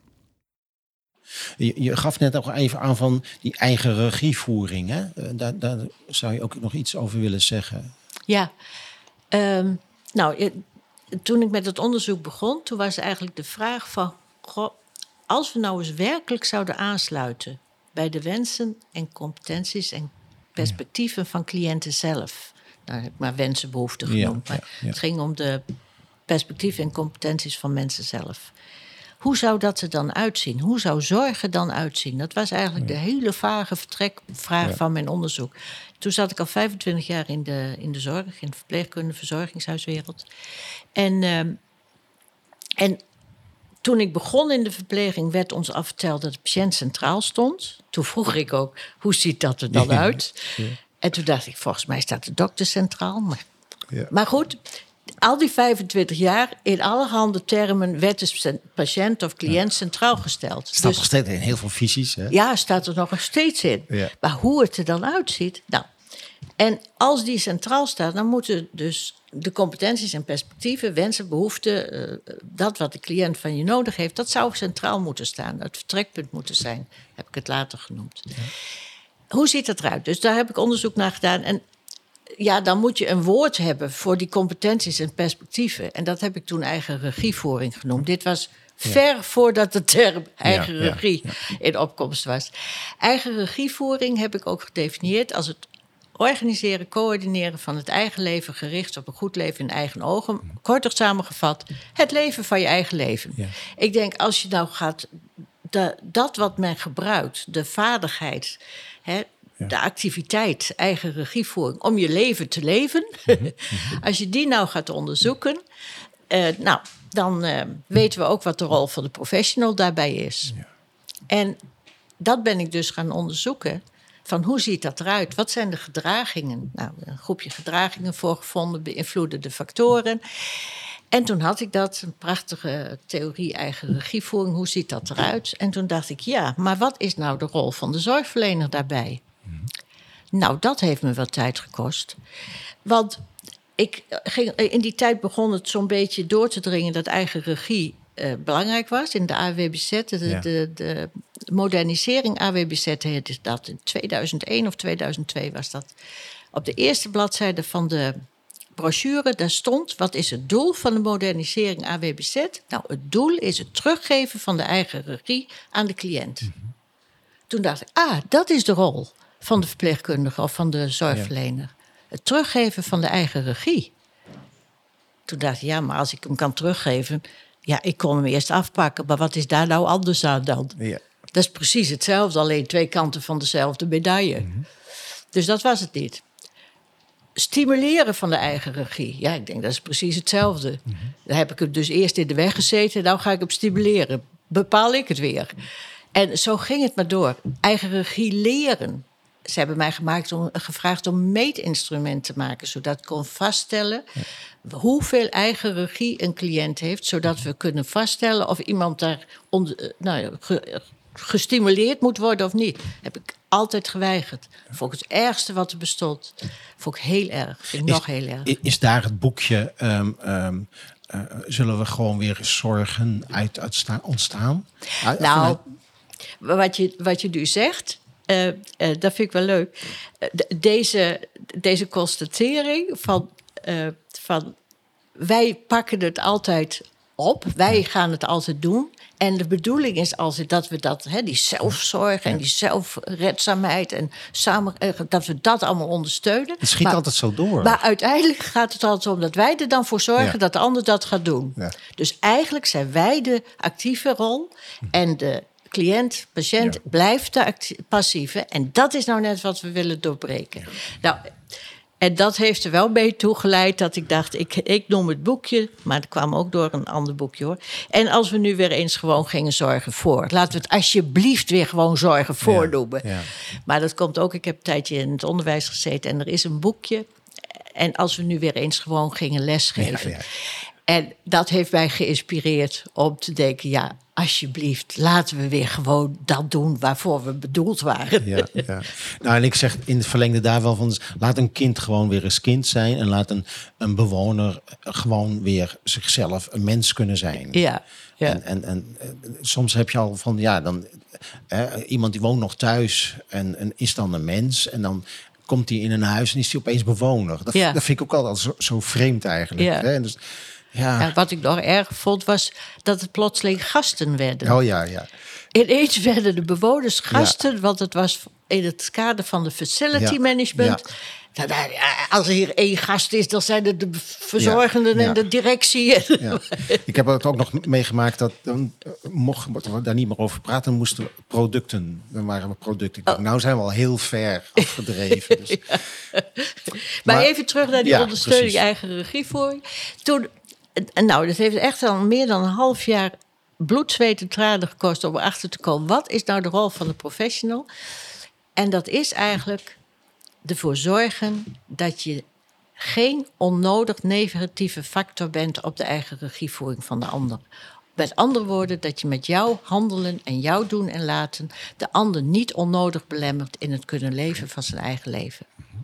Je, je gaf net ook even aan van die eigen regievoering. Hè? Eh, Daar, daar zou je ook nog iets over willen zeggen. Ja, Ehm, nou, je- toen ik met het onderzoek begon, toen was eigenlijk de vraag van... Goh, als we nou eens werkelijk zouden aansluiten bij de wensen en competenties en perspectieven van cliënten zelf... nou, heb ik maar wensen, behoeften Ja, genoemd. Maar ja, ja. het ging om de perspectieven en competenties van mensen zelf. Hoe zou dat er dan uitzien? Hoe zou zorgen dan uitzien? Dat was eigenlijk de hele vage vertrekvraag Ja. van mijn onderzoek. Toen zat ik al vijfentwintig jaar in de, in de zorg, in de verpleegkunde, verzorgingshuiswereld. En, uh, en toen ik begon in de verpleging werd ons al verteld dat de patiënt centraal stond. Toen vroeg ik ook, hoe ziet dat er dan uit? Ja. En toen dacht ik, volgens mij staat de dokter centraal. Maar, Ja. maar goed, al die vijfentwintig jaar, in allerhande termen werd de patiënt of cliënt centraal gesteld. Het staat Dus- nog steeds in heel veel visies. Hè? ja, staat er nog steeds in. Ja. Maar hoe het er dan uitziet. Nou, en als die centraal staat, dan moeten dus de competenties en perspectieven, wensen, behoeften, uh, dat wat de cliënt van je nodig heeft, dat zou centraal moeten staan. Het vertrekpunt moeten zijn, heb ik het later genoemd. Ja. Hoe ziet dat eruit? Dus daar heb ik onderzoek naar gedaan. En ja, dan moet je een woord hebben voor die competenties en perspectieven. En dat heb ik toen eigen regievoering genoemd. Dit was ver voordat de term eigen Ja, ja, regie ja. in opkomst was. Eigen regievoering heb ik ook gedefinieerd als het organiseren, coördineren van het eigen leven gericht op een goed leven in eigen ogen. Korter samengevat, het leven van je eigen leven. Ja. Ik denk, als je nou gaat, de, dat wat men gebruikt, de vaardigheid, hè, Ja. de activiteit, eigen regievoering, om je leven te leven. Als je die nou gaat onderzoeken, uh, nou, dan uh, weten we ook wat de rol van de professional daarbij is. Ja. En dat ben ik dus gaan onderzoeken. Van hoe ziet dat eruit? Wat zijn de gedragingen? Nou, een groepje gedragingen voorgevonden, beïnvloedende factoren. En toen had ik dat, een prachtige theorie eigen regievoering. Hoe ziet dat eruit? En toen dacht ik, ja, maar wat is nou de rol van de zorgverlener daarbij? Mm. Nou, dat heeft me wat tijd gekost. Want ik ging, in die tijd begon het zo'n beetje door te dringen dat eigen regie uh, belangrijk was. In de A W B Z, de, Ja. de, de modernisering A W B Z heette dat. In tweeduizend één of tweeduizend twee was dat. Op de eerste bladzijde van de brochure, daar stond: wat is het doel van de modernisering A W B Z? Nou, het doel is het teruggeven van de eigen regie aan de cliënt. Mm-hmm. Toen dacht ik, ah, dat is de rol van de verpleegkundige of van de zorgverlener. Ja. Het teruggeven van de eigen regie. Toen dacht ik, ja, maar als ik hem kan teruggeven, ja, ik kon hem eerst afpakken, maar wat is daar nou anders aan dan? Ja. Dat is precies hetzelfde, alleen twee kanten van dezelfde medaille. Mm-hmm. Dus dat was het niet. Stimuleren van de eigen regie. Ja, ik denk dat is precies hetzelfde. Mm-hmm. Daar heb ik hem dus eerst in de weg gezeten, nou ga ik hem stimuleren. Bepaal ik het weer. En zo ging het maar door. Eigen regie leren. Ze hebben mij gemaakt om, gevraagd om meetinstrument te maken, zodat ik kon vaststellen ja. hoeveel eigen regie een cliënt heeft, zodat we kunnen vaststellen of iemand daar onder, nou, ge, gestimuleerd moet worden of niet. Heb ik altijd geweigerd. Vond ik het ergste wat er bestond. Vond ik heel erg. Vind ik is, nog heel erg. Is daar het boekje um, um, uh, zullen we gewoon weer zorgen uit, uit ontstaan? Nou, wat je, wat je nu zegt, Uh, uh, dat vind ik wel leuk. Uh, de, deze, deze constatering van, uh, van wij pakken het altijd op, wij gaan het altijd doen. En de bedoeling is altijd dat we dat, hè, die zelfzorg en die zelfredzaamheid en samen, uh, dat we dat allemaal ondersteunen. Het schiet maar, altijd zo door. Maar uiteindelijk gaat het altijd om dat wij er dan voor zorgen ja. dat de ander dat gaat doen. Ja. Dus eigenlijk zijn wij de actieve rol en de cliënt, patiënt, ja. blijft de actie- passieve. En dat is nou net wat we willen doorbreken. Ja. Nou, en dat heeft er wel mee toegeleid dat ik dacht, ik, ik noem het boekje, maar dat kwam ook door een ander boekje hoor. En als we nu weer eens gewoon gingen zorgen voor. Laten we het alsjeblieft weer gewoon zorgen voor ja. noemen. Ja. Maar dat komt ook, ik heb een tijdje in het onderwijs gezeten en er is een boekje. En als we nu weer eens gewoon gingen lesgeven. Ja, ja. En dat heeft mij geïnspireerd om te denken, ja, alsjeblieft, laten we weer gewoon dat doen waarvoor we bedoeld waren. Ja, ja. Nou, en ik zeg in het verlengde daar wel van, laat een kind gewoon weer eens kind zijn en laat een, een bewoner gewoon weer zichzelf een mens kunnen zijn. Ja, ja. En, en, en soms heb je al van, ja, dan eh, iemand die woont nog thuis en, en is dan een mens en dan komt hij in een huis en is hij opeens bewoner. Dat, ja. dat vind ik ook altijd zo, zo vreemd eigenlijk. Ja. Hè? En dus, Ja. En wat ik nog erg vond was dat het plotseling gasten werden. Oh ja, ja. Ineens werden de bewoners gasten, ja. want het was in het kader van de facility Ja. management. Ja. Nou, nou, als er hier één gast is, dan zijn het de verzorgenden Ja. Ja. en de directie. Ja. Ik heb het ook nog meegemaakt dat dan mochten we daar niet meer over praten. Dan moesten we producten. Dan waren we producten. Ik dacht, Oh. nou zijn we al heel ver afgedreven. Dus. Ja. Maar, Maar- even terug naar die Ja, ondersteuning precies. eigen regievoering. Toen, en nou, dat heeft echt al meer dan een half jaar bloed, zweet en tranen gekost om erachter te komen. Wat is nou de rol van de professional? En dat is eigenlijk ervoor zorgen dat je geen onnodig negatieve factor bent op de eigen regievoering van de ander. Met andere woorden, dat je met jouw handelen en jouw doen en laten de ander niet onnodig belemmert in het kunnen leven van zijn eigen leven.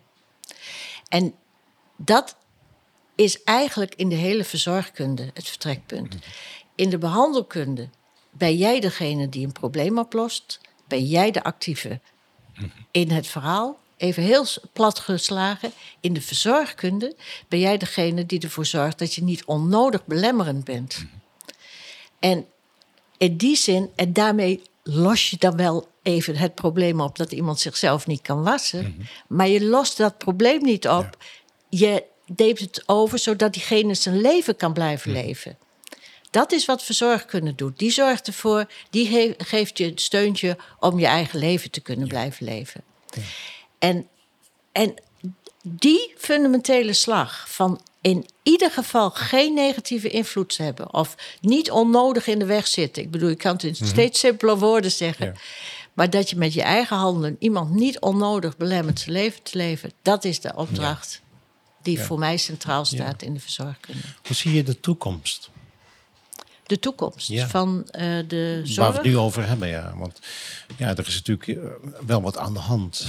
En dat is eigenlijk in de hele verzorgkunde het vertrekpunt. In de behandelkunde ben jij degene die een probleem oplost. Ben jij de actieve in het verhaal. Even heel plat geslagen. In de verzorgkunde ben jij degene die ervoor zorgt dat je niet onnodig belemmerend bent. En in die zin, en daarmee los je dan wel even het probleem op dat iemand zichzelf niet kan wassen. Mm-hmm. Maar je lost dat probleem niet op. Ja. Je neemt het over zodat diegene zijn leven kan blijven mm. leven. Dat is wat verzorgkunde doet. Die zorgt ervoor, die ge- geeft je het steuntje om je eigen leven te kunnen ja. blijven leven. Ja. En, en die fundamentele slag van in ieder geval geen negatieve invloed te hebben of niet onnodig in de weg zitten. Ik bedoel, je kan het in mm-hmm. steeds simpeler woorden zeggen. Ja. Maar dat je met je eigen handelen iemand niet onnodig belemmert zijn leven te leven, dat is de opdracht ja. die ja. voor mij centraal staat ja. in de verzorgkunde. Hoe zie je de toekomst? De toekomst ja. van uh, de zorg? Waar we het nu over hebben, ja. Want ja, er is natuurlijk uh, wel wat aan de hand.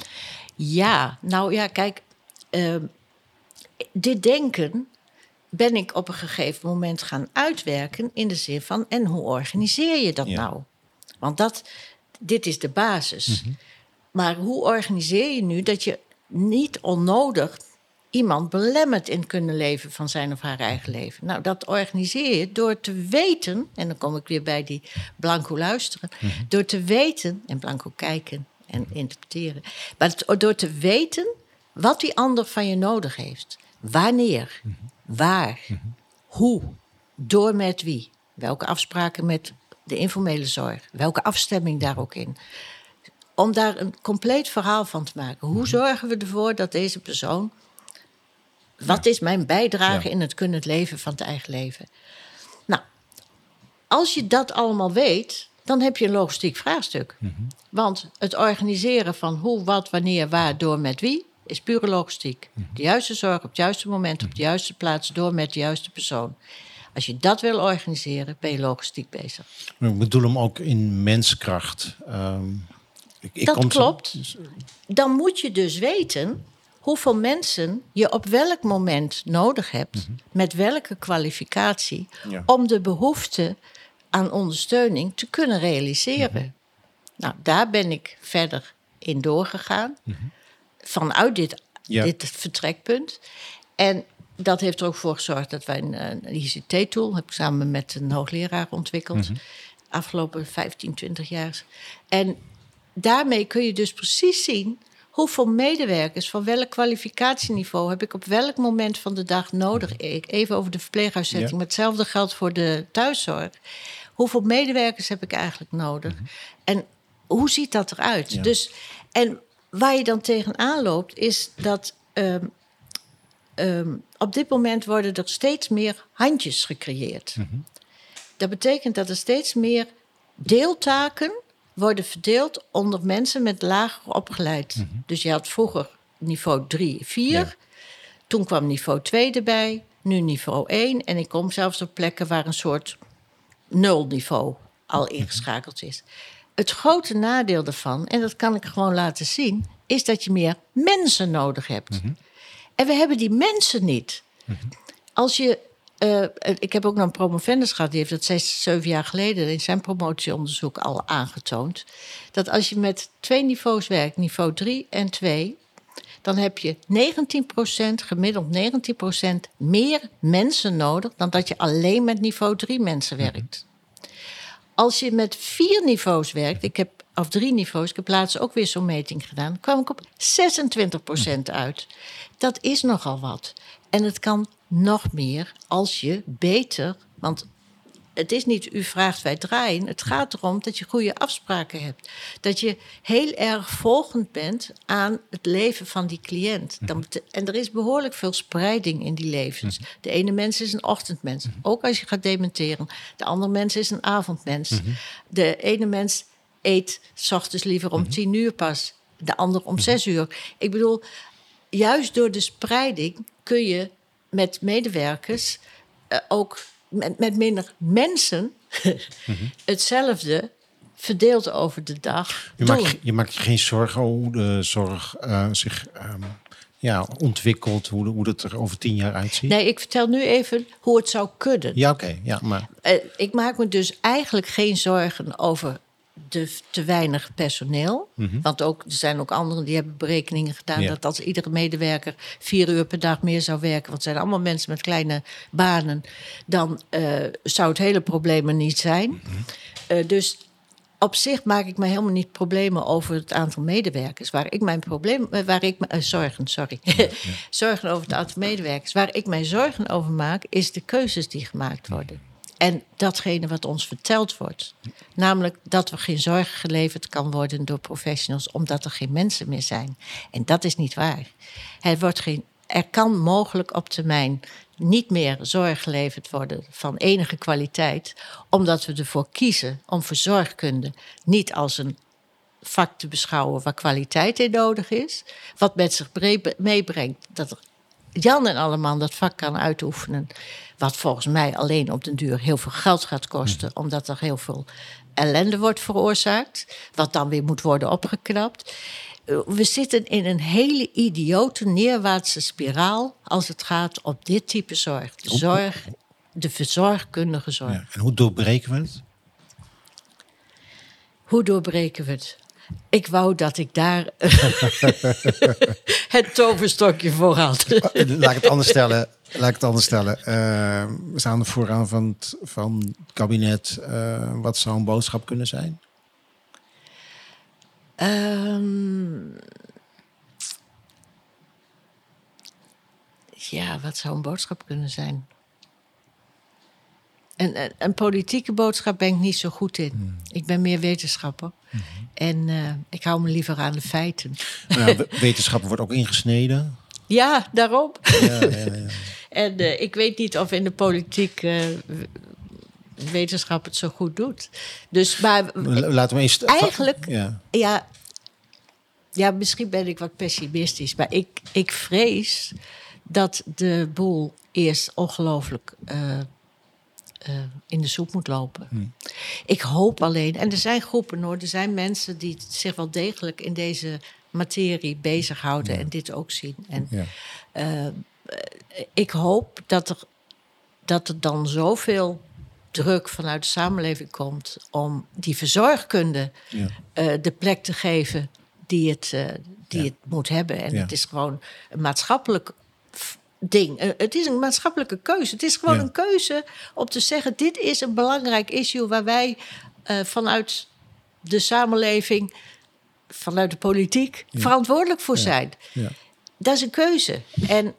Ja, nou ja, kijk. Uh, dit denken ben ik op een gegeven moment gaan uitwerken in de zin van, en hoe organiseer je dat ja. nou? Want dat, dit is de basis. Mm-hmm. Maar hoe organiseer je nu dat je niet onnodig iemand belemmert in kunnen leven van zijn of haar eigen leven? Nou, dat organiseer je door te weten, en dan kom ik weer bij die blanco luisteren, mm-hmm. door te weten, en blanco kijken en interpreteren, maar door te weten wat die ander van je nodig heeft. Wanneer, mm-hmm. waar, mm-hmm. hoe, door met wie, welke afspraken met de informele zorg, welke afstemming daar ook in. Om daar een compleet verhaal van te maken. Hoe zorgen we ervoor dat deze persoon, wat is mijn bijdrage ja. in het kunnen leven van het eigen leven? Nou, als je dat allemaal weet, dan heb je een logistiek vraagstuk. Mm-hmm. Want het organiseren van hoe, wat, wanneer, waar, door met wie is pure logistiek. Mm-hmm. De juiste zorg op het juiste moment, op de juiste plaats, door met de juiste persoon. Als je dat wil organiseren, ben je logistiek bezig. Ik bedoel hem ook in menskracht. Um, ik, ik dat kom klopt. Zo... Dan moet je dus weten hoeveel mensen je op welk moment nodig hebt, mm-hmm. met welke kwalificatie, ja. om de behoefte aan ondersteuning te kunnen realiseren. Mm-hmm. Nou, daar ben ik verder in doorgegaan. Mm-hmm. Vanuit dit, ja. dit vertrekpunt. En dat heeft er ook voor gezorgd dat wij een, een I C T-tool, heb ik samen met een hoogleraar ontwikkeld, mm-hmm. afgelopen vijftien, twintig jaar. En daarmee kun je dus precies zien hoeveel medewerkers van welk kwalificatieniveau heb ik op welk moment van de dag nodig. Even over de verpleeghuiszetting, ja. maar hetzelfde geldt voor de thuiszorg. Hoeveel medewerkers heb ik eigenlijk nodig? Mm-hmm. En hoe ziet dat eruit? Ja. Dus, en waar je dan tegenaan loopt, is dat Um, Um, op dit moment worden er steeds meer handjes gecreëerd. Mm-hmm. Dat betekent dat er steeds meer deeltaken worden verdeeld onder mensen met lager opgeleid. Mm-hmm. Dus je had vroeger niveau drie, vier. Ja. Toen kwam niveau twee erbij. Nu niveau één. En ik kom zelfs op plekken waar een soort nulniveau al ingeschakeld is. Het grote nadeel daarvan, en dat kan ik gewoon laten zien, is dat je meer mensen nodig hebt. Mm-hmm. En we hebben die mensen niet. Mm-hmm. Als je, uh, ik heb ook nog een promovendus gehad, die heeft dat zes, zeven jaar geleden in zijn promotieonderzoek al aangetoond. Dat als je met twee niveaus werkt, niveau drie en twee, dan heb je negentien procent, gemiddeld negentien procent meer mensen nodig dan dat je alleen met niveau drie mensen werkt. Als je met vier niveaus werkt, ik heb, of drie niveaus, ik heb laatst ook weer zo'n meting gedaan, kwam ik op zesentwintig procent uit. Dat is nogal wat. En het kan nog meer als je beter, want het is niet u vraagt, wij draaien. Het gaat erom dat je goede afspraken hebt. Dat je heel erg volgend bent aan het leven van die cliënt. Dan, en er is behoorlijk veel spreiding in die levens. De ene mens is een ochtendmens, ook als je gaat dementeren. De andere mens is een avondmens. De ene mens eet 's ochtends liever om tien uur pas. De ander om zes uur. Ik bedoel, juist door de spreiding kun je met medewerkers uh, ook met, met minder mensen mm-hmm. hetzelfde verdeeld over de dag je doen. Maakt, je maakt je geen zorgen hoe de zorg uh, zich um, ja, ontwikkelt, hoe, de, hoe het er over tien jaar uitziet? Nee, ik vertel nu even hoe het zou kunnen. Ja, oké. Okay, ja, maar... Uh, ik maak me dus eigenlijk geen zorgen over de te weinig personeel. Mm-hmm. Want ook, er zijn ook anderen die hebben berekeningen gedaan... Ja. dat als iedere medewerker vier uur per dag meer zou werken... want het zijn allemaal mensen met kleine banen... dan uh, zou het hele probleem er niet zijn. Mm-hmm. Uh, dus op zich maak ik me helemaal niet problemen over het aantal medewerkers. Waar ik mijn probleem, waar ik uh, zorgen, sorry, ja, ja. zorgen over het aantal medewerkers. Waar ik mij zorgen over maak, is de keuzes die gemaakt worden. En datgene wat ons verteld wordt. Namelijk dat er geen zorg geleverd kan worden door professionals... omdat er geen mensen meer zijn. En dat is niet waar. Er, wordt geen, er kan mogelijk op termijn niet meer zorg geleverd worden... van enige kwaliteit, omdat we ervoor kiezen om verzorgkunde... niet als een vak te beschouwen waar kwaliteit in nodig is... wat met zich meebrengt dat er Jan en alleman dat vak kan uitoefenen... wat volgens mij alleen op den duur heel veel geld gaat kosten... Mm. omdat er heel veel ellende wordt veroorzaakt... wat dan weer moet worden opgeknapt. We zitten in een hele idiote neerwaartse spiraal... als het gaat om dit type zorg. De zorg, de verzorgkundige zorg. Ja, en hoe doorbreken we het? Hoe doorbreken we het? Ik wou dat ik daar het toverstokje voor had. Laat ik het anders stellen. Laat ik het anders stellen. Uh, we staan er vooraan van het, van het kabinet. Uh, wat zou een boodschap kunnen zijn? Um, ja, wat zou een boodschap kunnen zijn? Een, een, een politieke boodschap ben ik niet zo goed in. Hmm. Ik ben meer wetenschapper. Mm-hmm. En uh, ik hou me liever aan de feiten. Nou, wetenschap wordt ook ingesneden. Ja, daarom. Ja, ja, ja. En uh, ik weet niet of in de politiek uh, wetenschap het zo goed doet. Dus, maar laten we eens. Eigenlijk, ja. Ja, ja, misschien ben ik wat pessimistisch, maar ik, ik vrees dat de boel eerst ongelooflijk Uh, Uh, in de soep moet lopen. Hmm. Ik hoop alleen, en er zijn groepen hoor, er zijn mensen die zich wel degelijk in deze materie bezighouden ja. en dit ook zien. En ja. uh, ik hoop dat er, dat er dan zoveel druk vanuit de samenleving komt om die verzorgkunde ja. uh, de plek te geven die het, uh, die ja. het moet hebben. En ja. het is gewoon een maatschappelijk ding. Het is een maatschappelijke keuze. Het is gewoon ja. een keuze om te zeggen... dit is een belangrijk issue waar wij uh, vanuit de samenleving... vanuit de politiek ja. verantwoordelijk voor ja. zijn. Ja. Dat is een keuze. En,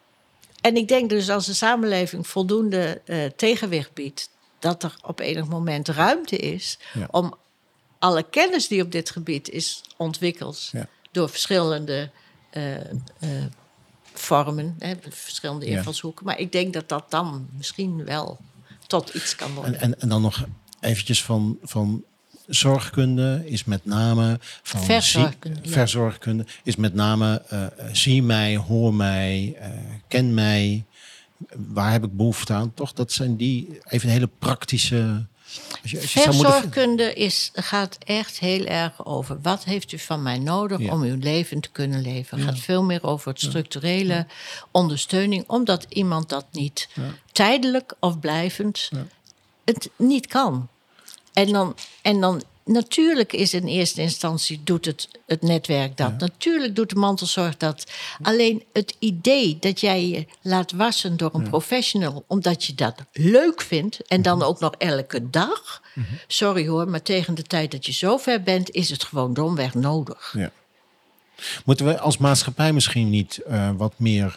en ik denk dus als de samenleving voldoende uh, tegenwicht biedt... dat er op enig moment ruimte is... Ja. om alle kennis die op dit gebied is ontwikkeld... Ja. door verschillende Uh, uh, vormen, hè, verschillende invalshoeken. Ja. Maar ik denk dat dat dan misschien wel tot iets kan worden. En, en, en dan nog eventjes van, van zorgkunde is met name... Van verzorgkunde. Zie, ja. Verzorgkunde is met name uh, zie mij, hoor mij, uh, ken mij. Waar heb ik behoefte aan? Toch, dat zijn die even hele praktische... Als je, als je verzorgkunde moeten... is, gaat echt heel erg over... wat heeft u van mij nodig ja. om uw leven te kunnen leven? Het ja. gaat veel meer over het structurele ja. ondersteuning... omdat iemand dat niet ja. tijdelijk of blijvend ja. het niet kan. En dan, en dan natuurlijk is in eerste instantie doet het, het netwerk dat. Ja. Natuurlijk doet de mantelzorg dat. Alleen het idee dat jij je laat wassen door een ja. professional, omdat je dat leuk vindt en dan ook nog elke dag. Mm-hmm. Sorry hoor, maar tegen de tijd dat je zover bent, is het gewoon domweg nodig. Ja. Moeten we als maatschappij misschien niet uh, wat meer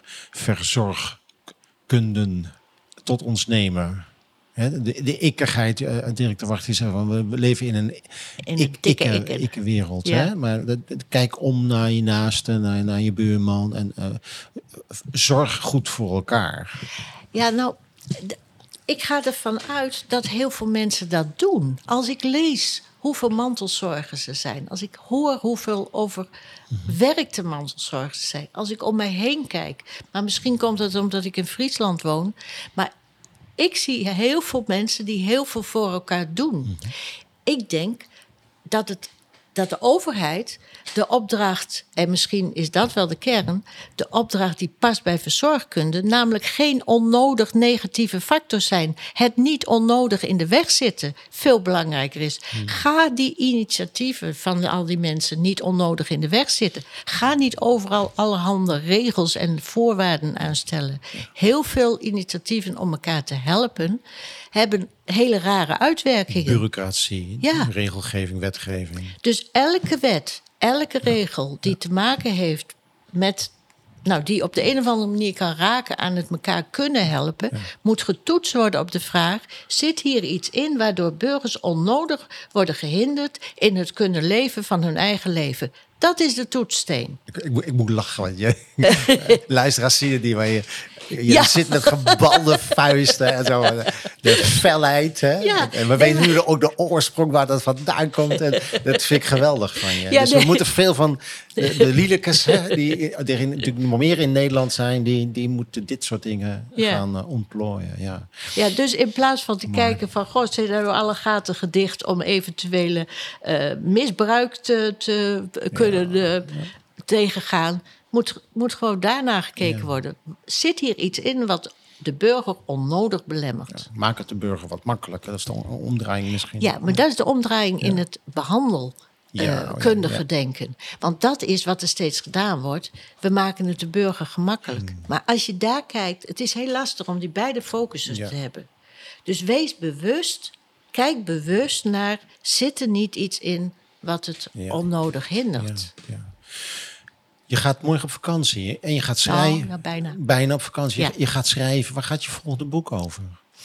verzorgkunden tot ons nemen? He, de, de ikkigheid, uh, Dirk de Wacht, die zei van we leven in een in ik, dikke ikke, ikke wereld. Ja. Hè? Maar de, de, kijk om naar je naaste, naar, naar je buurman en uh, zorg goed voor elkaar. Ja, nou, d- ik ga ervan uit dat heel veel mensen dat doen. Als ik lees hoeveel mantelzorgers er zijn, als ik hoor hoeveel overwerkte mantelzorgers er zijn, als ik om mij heen kijk, maar misschien komt het omdat ik in Friesland woon, maar ik zie heel veel mensen die heel veel voor elkaar doen. Mm-hmm. Ik denk dat, het, dat de overheid de opdracht, en misschien is dat wel de kern, de opdracht die past bij verzorgkunde, namelijk geen onnodig negatieve factor zijn. Het niet onnodig in de weg zitten, veel belangrijker is. Mm. Ga die initiatieven van al die mensen niet onnodig in de weg zitten. Ga niet overal allerhande regels en voorwaarden aanstellen. Heel veel initiatieven om elkaar te helpen hebben hele rare uitwerkingen. Bureaucratie, ja. regelgeving, wetgeving. Dus elke wet, elke regel die te maken heeft met, nou, die op de een of andere manier kan raken aan het elkaar kunnen helpen, ja. moet getoetst worden op de vraag, zit hier iets in waardoor burgers onnodig worden gehinderd in het kunnen leven van hun eigen leven? Dat is de toetssteen. Ik, ik, ik moet lachen, want je luisteraars zie je die waar je, je ja. zit met gebalde vuisten en zo. De felheid. Hè? Ja. En we weten nu ook de oorsprong waar dat vandaan komt. En dat vind ik geweldig van je. Ja, dus nee. we moeten veel van de, de lielekes, hè, die er in, natuurlijk nog meer in Nederland zijn, die, die moeten dit soort dingen ja. gaan uh, ontplooien. Ja. ja, dus in plaats van te maar. kijken van, god, zijn er alle gaten gedicht om eventuele uh, misbruik te, te kunnen ja. De, tegengaan, moet, moet gewoon daarna gekeken ja. worden. Zit hier iets in wat de burger onnodig belemmert? Ja, maak het de burger wat makkelijker. Dat is de omdraaiing misschien. Ja, maar dat is de omdraaiing ja. in het behandelkundige ja, uh, oh ja, ja. denken. Want dat is wat er steeds gedaan wordt. We maken het de burger gemakkelijk. Hmm. Maar als je daar kijkt, het is heel lastig om die beide focussen ja. te hebben. Dus wees bewust, kijk bewust naar, zit er niet iets in wat het ja. onnodig hindert. Ja, ja. Je gaat morgen op vakantie en je gaat schrijven. Oh, nou, bijna. Bijna op vakantie. Ja. Je, je gaat schrijven. Waar gaat je volgende boek over?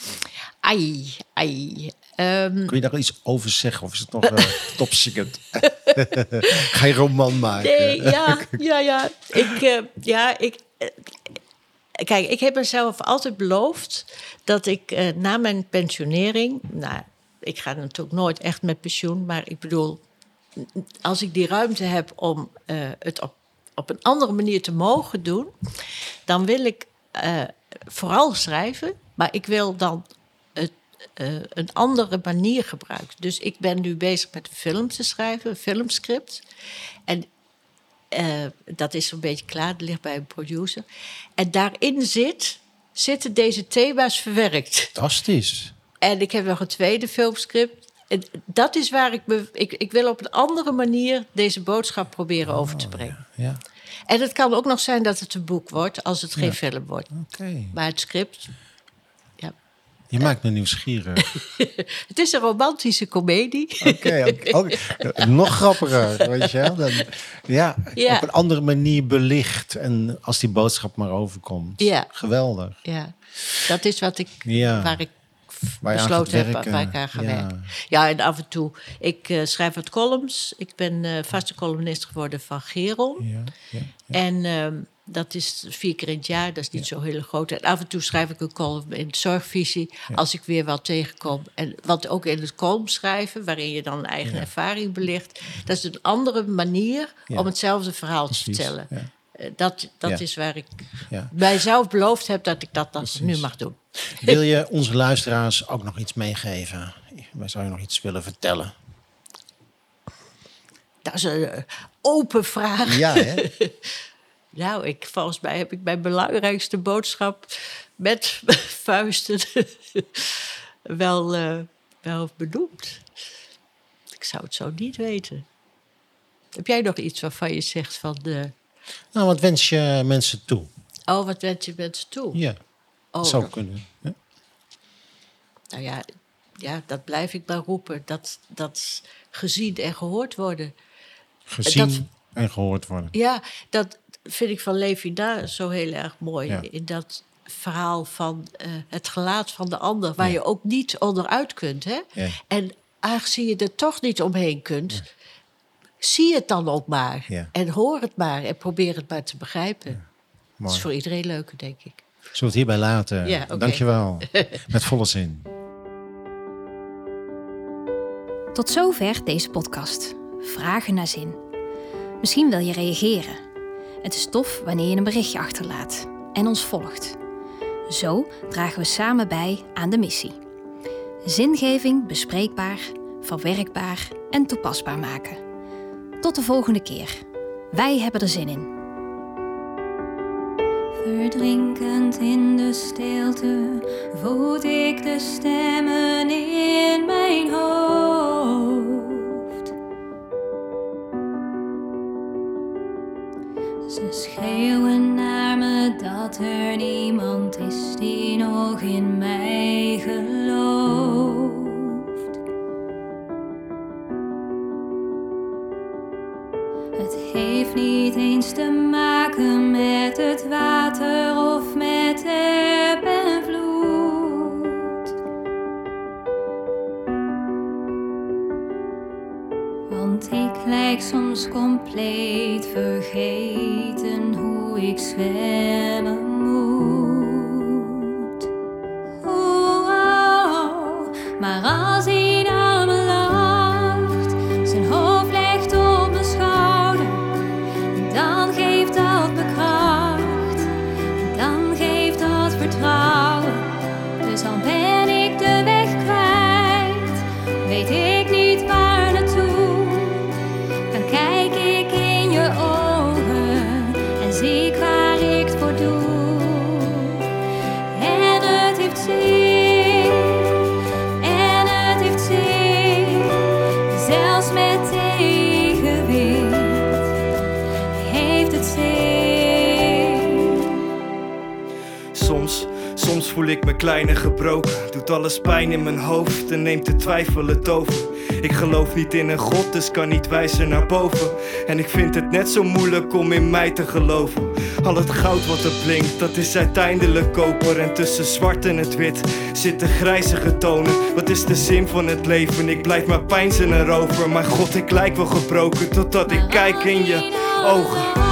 Ai, ai. Um... Kun je daar iets over zeggen? Of is het nog uh, top secret? Ga je roman maken? Nee, ja, ja, ja. Ik, uh, ja, ik... Uh, kijk, ik heb mezelf altijd beloofd dat ik uh, na mijn pensionering, nou, ik ga natuurlijk nooit echt met pensioen, maar ik bedoel, als ik die ruimte heb om uh, het op, op een andere manier te mogen doen, dan wil ik uh, vooral schrijven, maar ik wil dan het, uh, een andere manier gebruiken. Dus ik ben nu bezig met een film te schrijven, een filmscript. En uh, dat is zo'n beetje klaar, dat ligt bij een producer. En daarin zit, zitten deze thema's verwerkt. Fantastisch. En ik heb nog een tweede filmscript. En dat is waar ik, me, ik... Ik wil op een andere manier deze boodschap proberen over te brengen. Oh, ja, ja. En het kan ook nog zijn dat het een boek wordt, als het geen ja. film wordt. Okay. Maar het script... Ja. Je maakt me nieuwsgierig. Het is een romantische komedie. Oké, okay, okay. Nog grappiger, weet je wel. Dan, ja, ja, op een andere manier belicht. En als die boodschap maar overkomt. Ja. Geweldig. Ja, dat is wat ik, ja. waar ik waar besloten heb, werken. waar ik aan ga ja. werken. Ja, en af en toe. Ik uh, schrijf wat columns. Ik ben uh, vaste columnist geworden van Geron. Ja, ja, ja. En uh, dat is vier keer in het jaar. Dat is niet ja. zo heel groot. En af en toe schrijf ik een column in Zorgvisie. Ja. Als ik weer wat tegenkom. En wat ook in het column schrijven, waarin je dan een eigen ja. ervaring belicht. Dat is een andere manier ja. om hetzelfde verhaal Precies. te vertellen. Ja. Dat, dat ja. is waar ik ja. mijzelf beloofd heb dat ik dat, dat nu mag doen. Wil je onze luisteraars ook nog iets meegeven? Wij zou je nog iets willen vertellen? Dat is een open vraag. Ja, hè? Nou, ik, volgens mij heb ik mijn belangrijkste boodschap met vuisten wel, uh, wel benoemd. ik zou het zo niet weten. Heb jij nog iets waarvan je zegt van... de Nou, wat wens je mensen toe? oh, wat wens je mensen toe? Ja, oh, zou dat- kunnen. Ja. Nou ja, ja, dat blijf ik maar roepen. Dat, dat gezien en gehoord worden. Gezien Dat- en gehoord worden. Ja, dat vind ik van Levi daar zo heel erg mooi. Ja. In dat verhaal van eh, het gelaat van de ander... waar Ja. je ook niet onderuit kunt. Hè? Ja. En aangezien je er toch niet omheen kunt... zie het dan ook maar. Ja. En hoor het maar. En probeer het maar te begrijpen. Dat Mooi. is voor iedereen leuker, denk ik. Zullen we het hierbij laten? Ja, oké. Dankjewel. Met volle zin. Tot zover deze podcast. Vragen naar zin. Misschien wil je reageren. Het is tof wanneer je een berichtje achterlaat en ons volgt. Zo dragen we samen bij aan de missie. Zingeving bespreekbaar, verwerkbaar en toepasbaar maken. Tot de volgende keer. Wij hebben er zin in. Verdrinkend in de stilte voed ik de stemmen in mijn hoofd. Ze schreeuwen naar me dat er niemand is die nog in mij gelooft. Het heeft niet eens te maken met het water of met eb en vloed. Want ik lijk soms compleet vergeten hoe ik zwemmen moet. Oh, oh, maar als hij naar me lacht, zijn hoofd legt op mijn schouder, dan geeft dat me kracht, dan geeft dat vertrouwen. Dus al ben ik de weg kwijt, weet ik niet waar naartoe, dan kijk ik in je ogen en zie ik waar ik het voor doe. En het heeft zin, en het heeft zin, zelfs met tegenwind heeft het zin. Soms, soms voel ik me klein en gebroken. Doet alles pijn in mijn hoofd en neemt de twijfel het over. Ik geloof niet in een God, dus kan niet wijzen naar boven. En ik vind het net zo moeilijk om in mij te geloven. Al het goud wat er blinkt, dat is uiteindelijk koper. En tussen zwart en het wit zitten grijzige tonen. Wat is de zin van het leven? Ik blijf maar peinzen erover. Maar God, ik lijk wel gebroken totdat ik kijk in je ogen.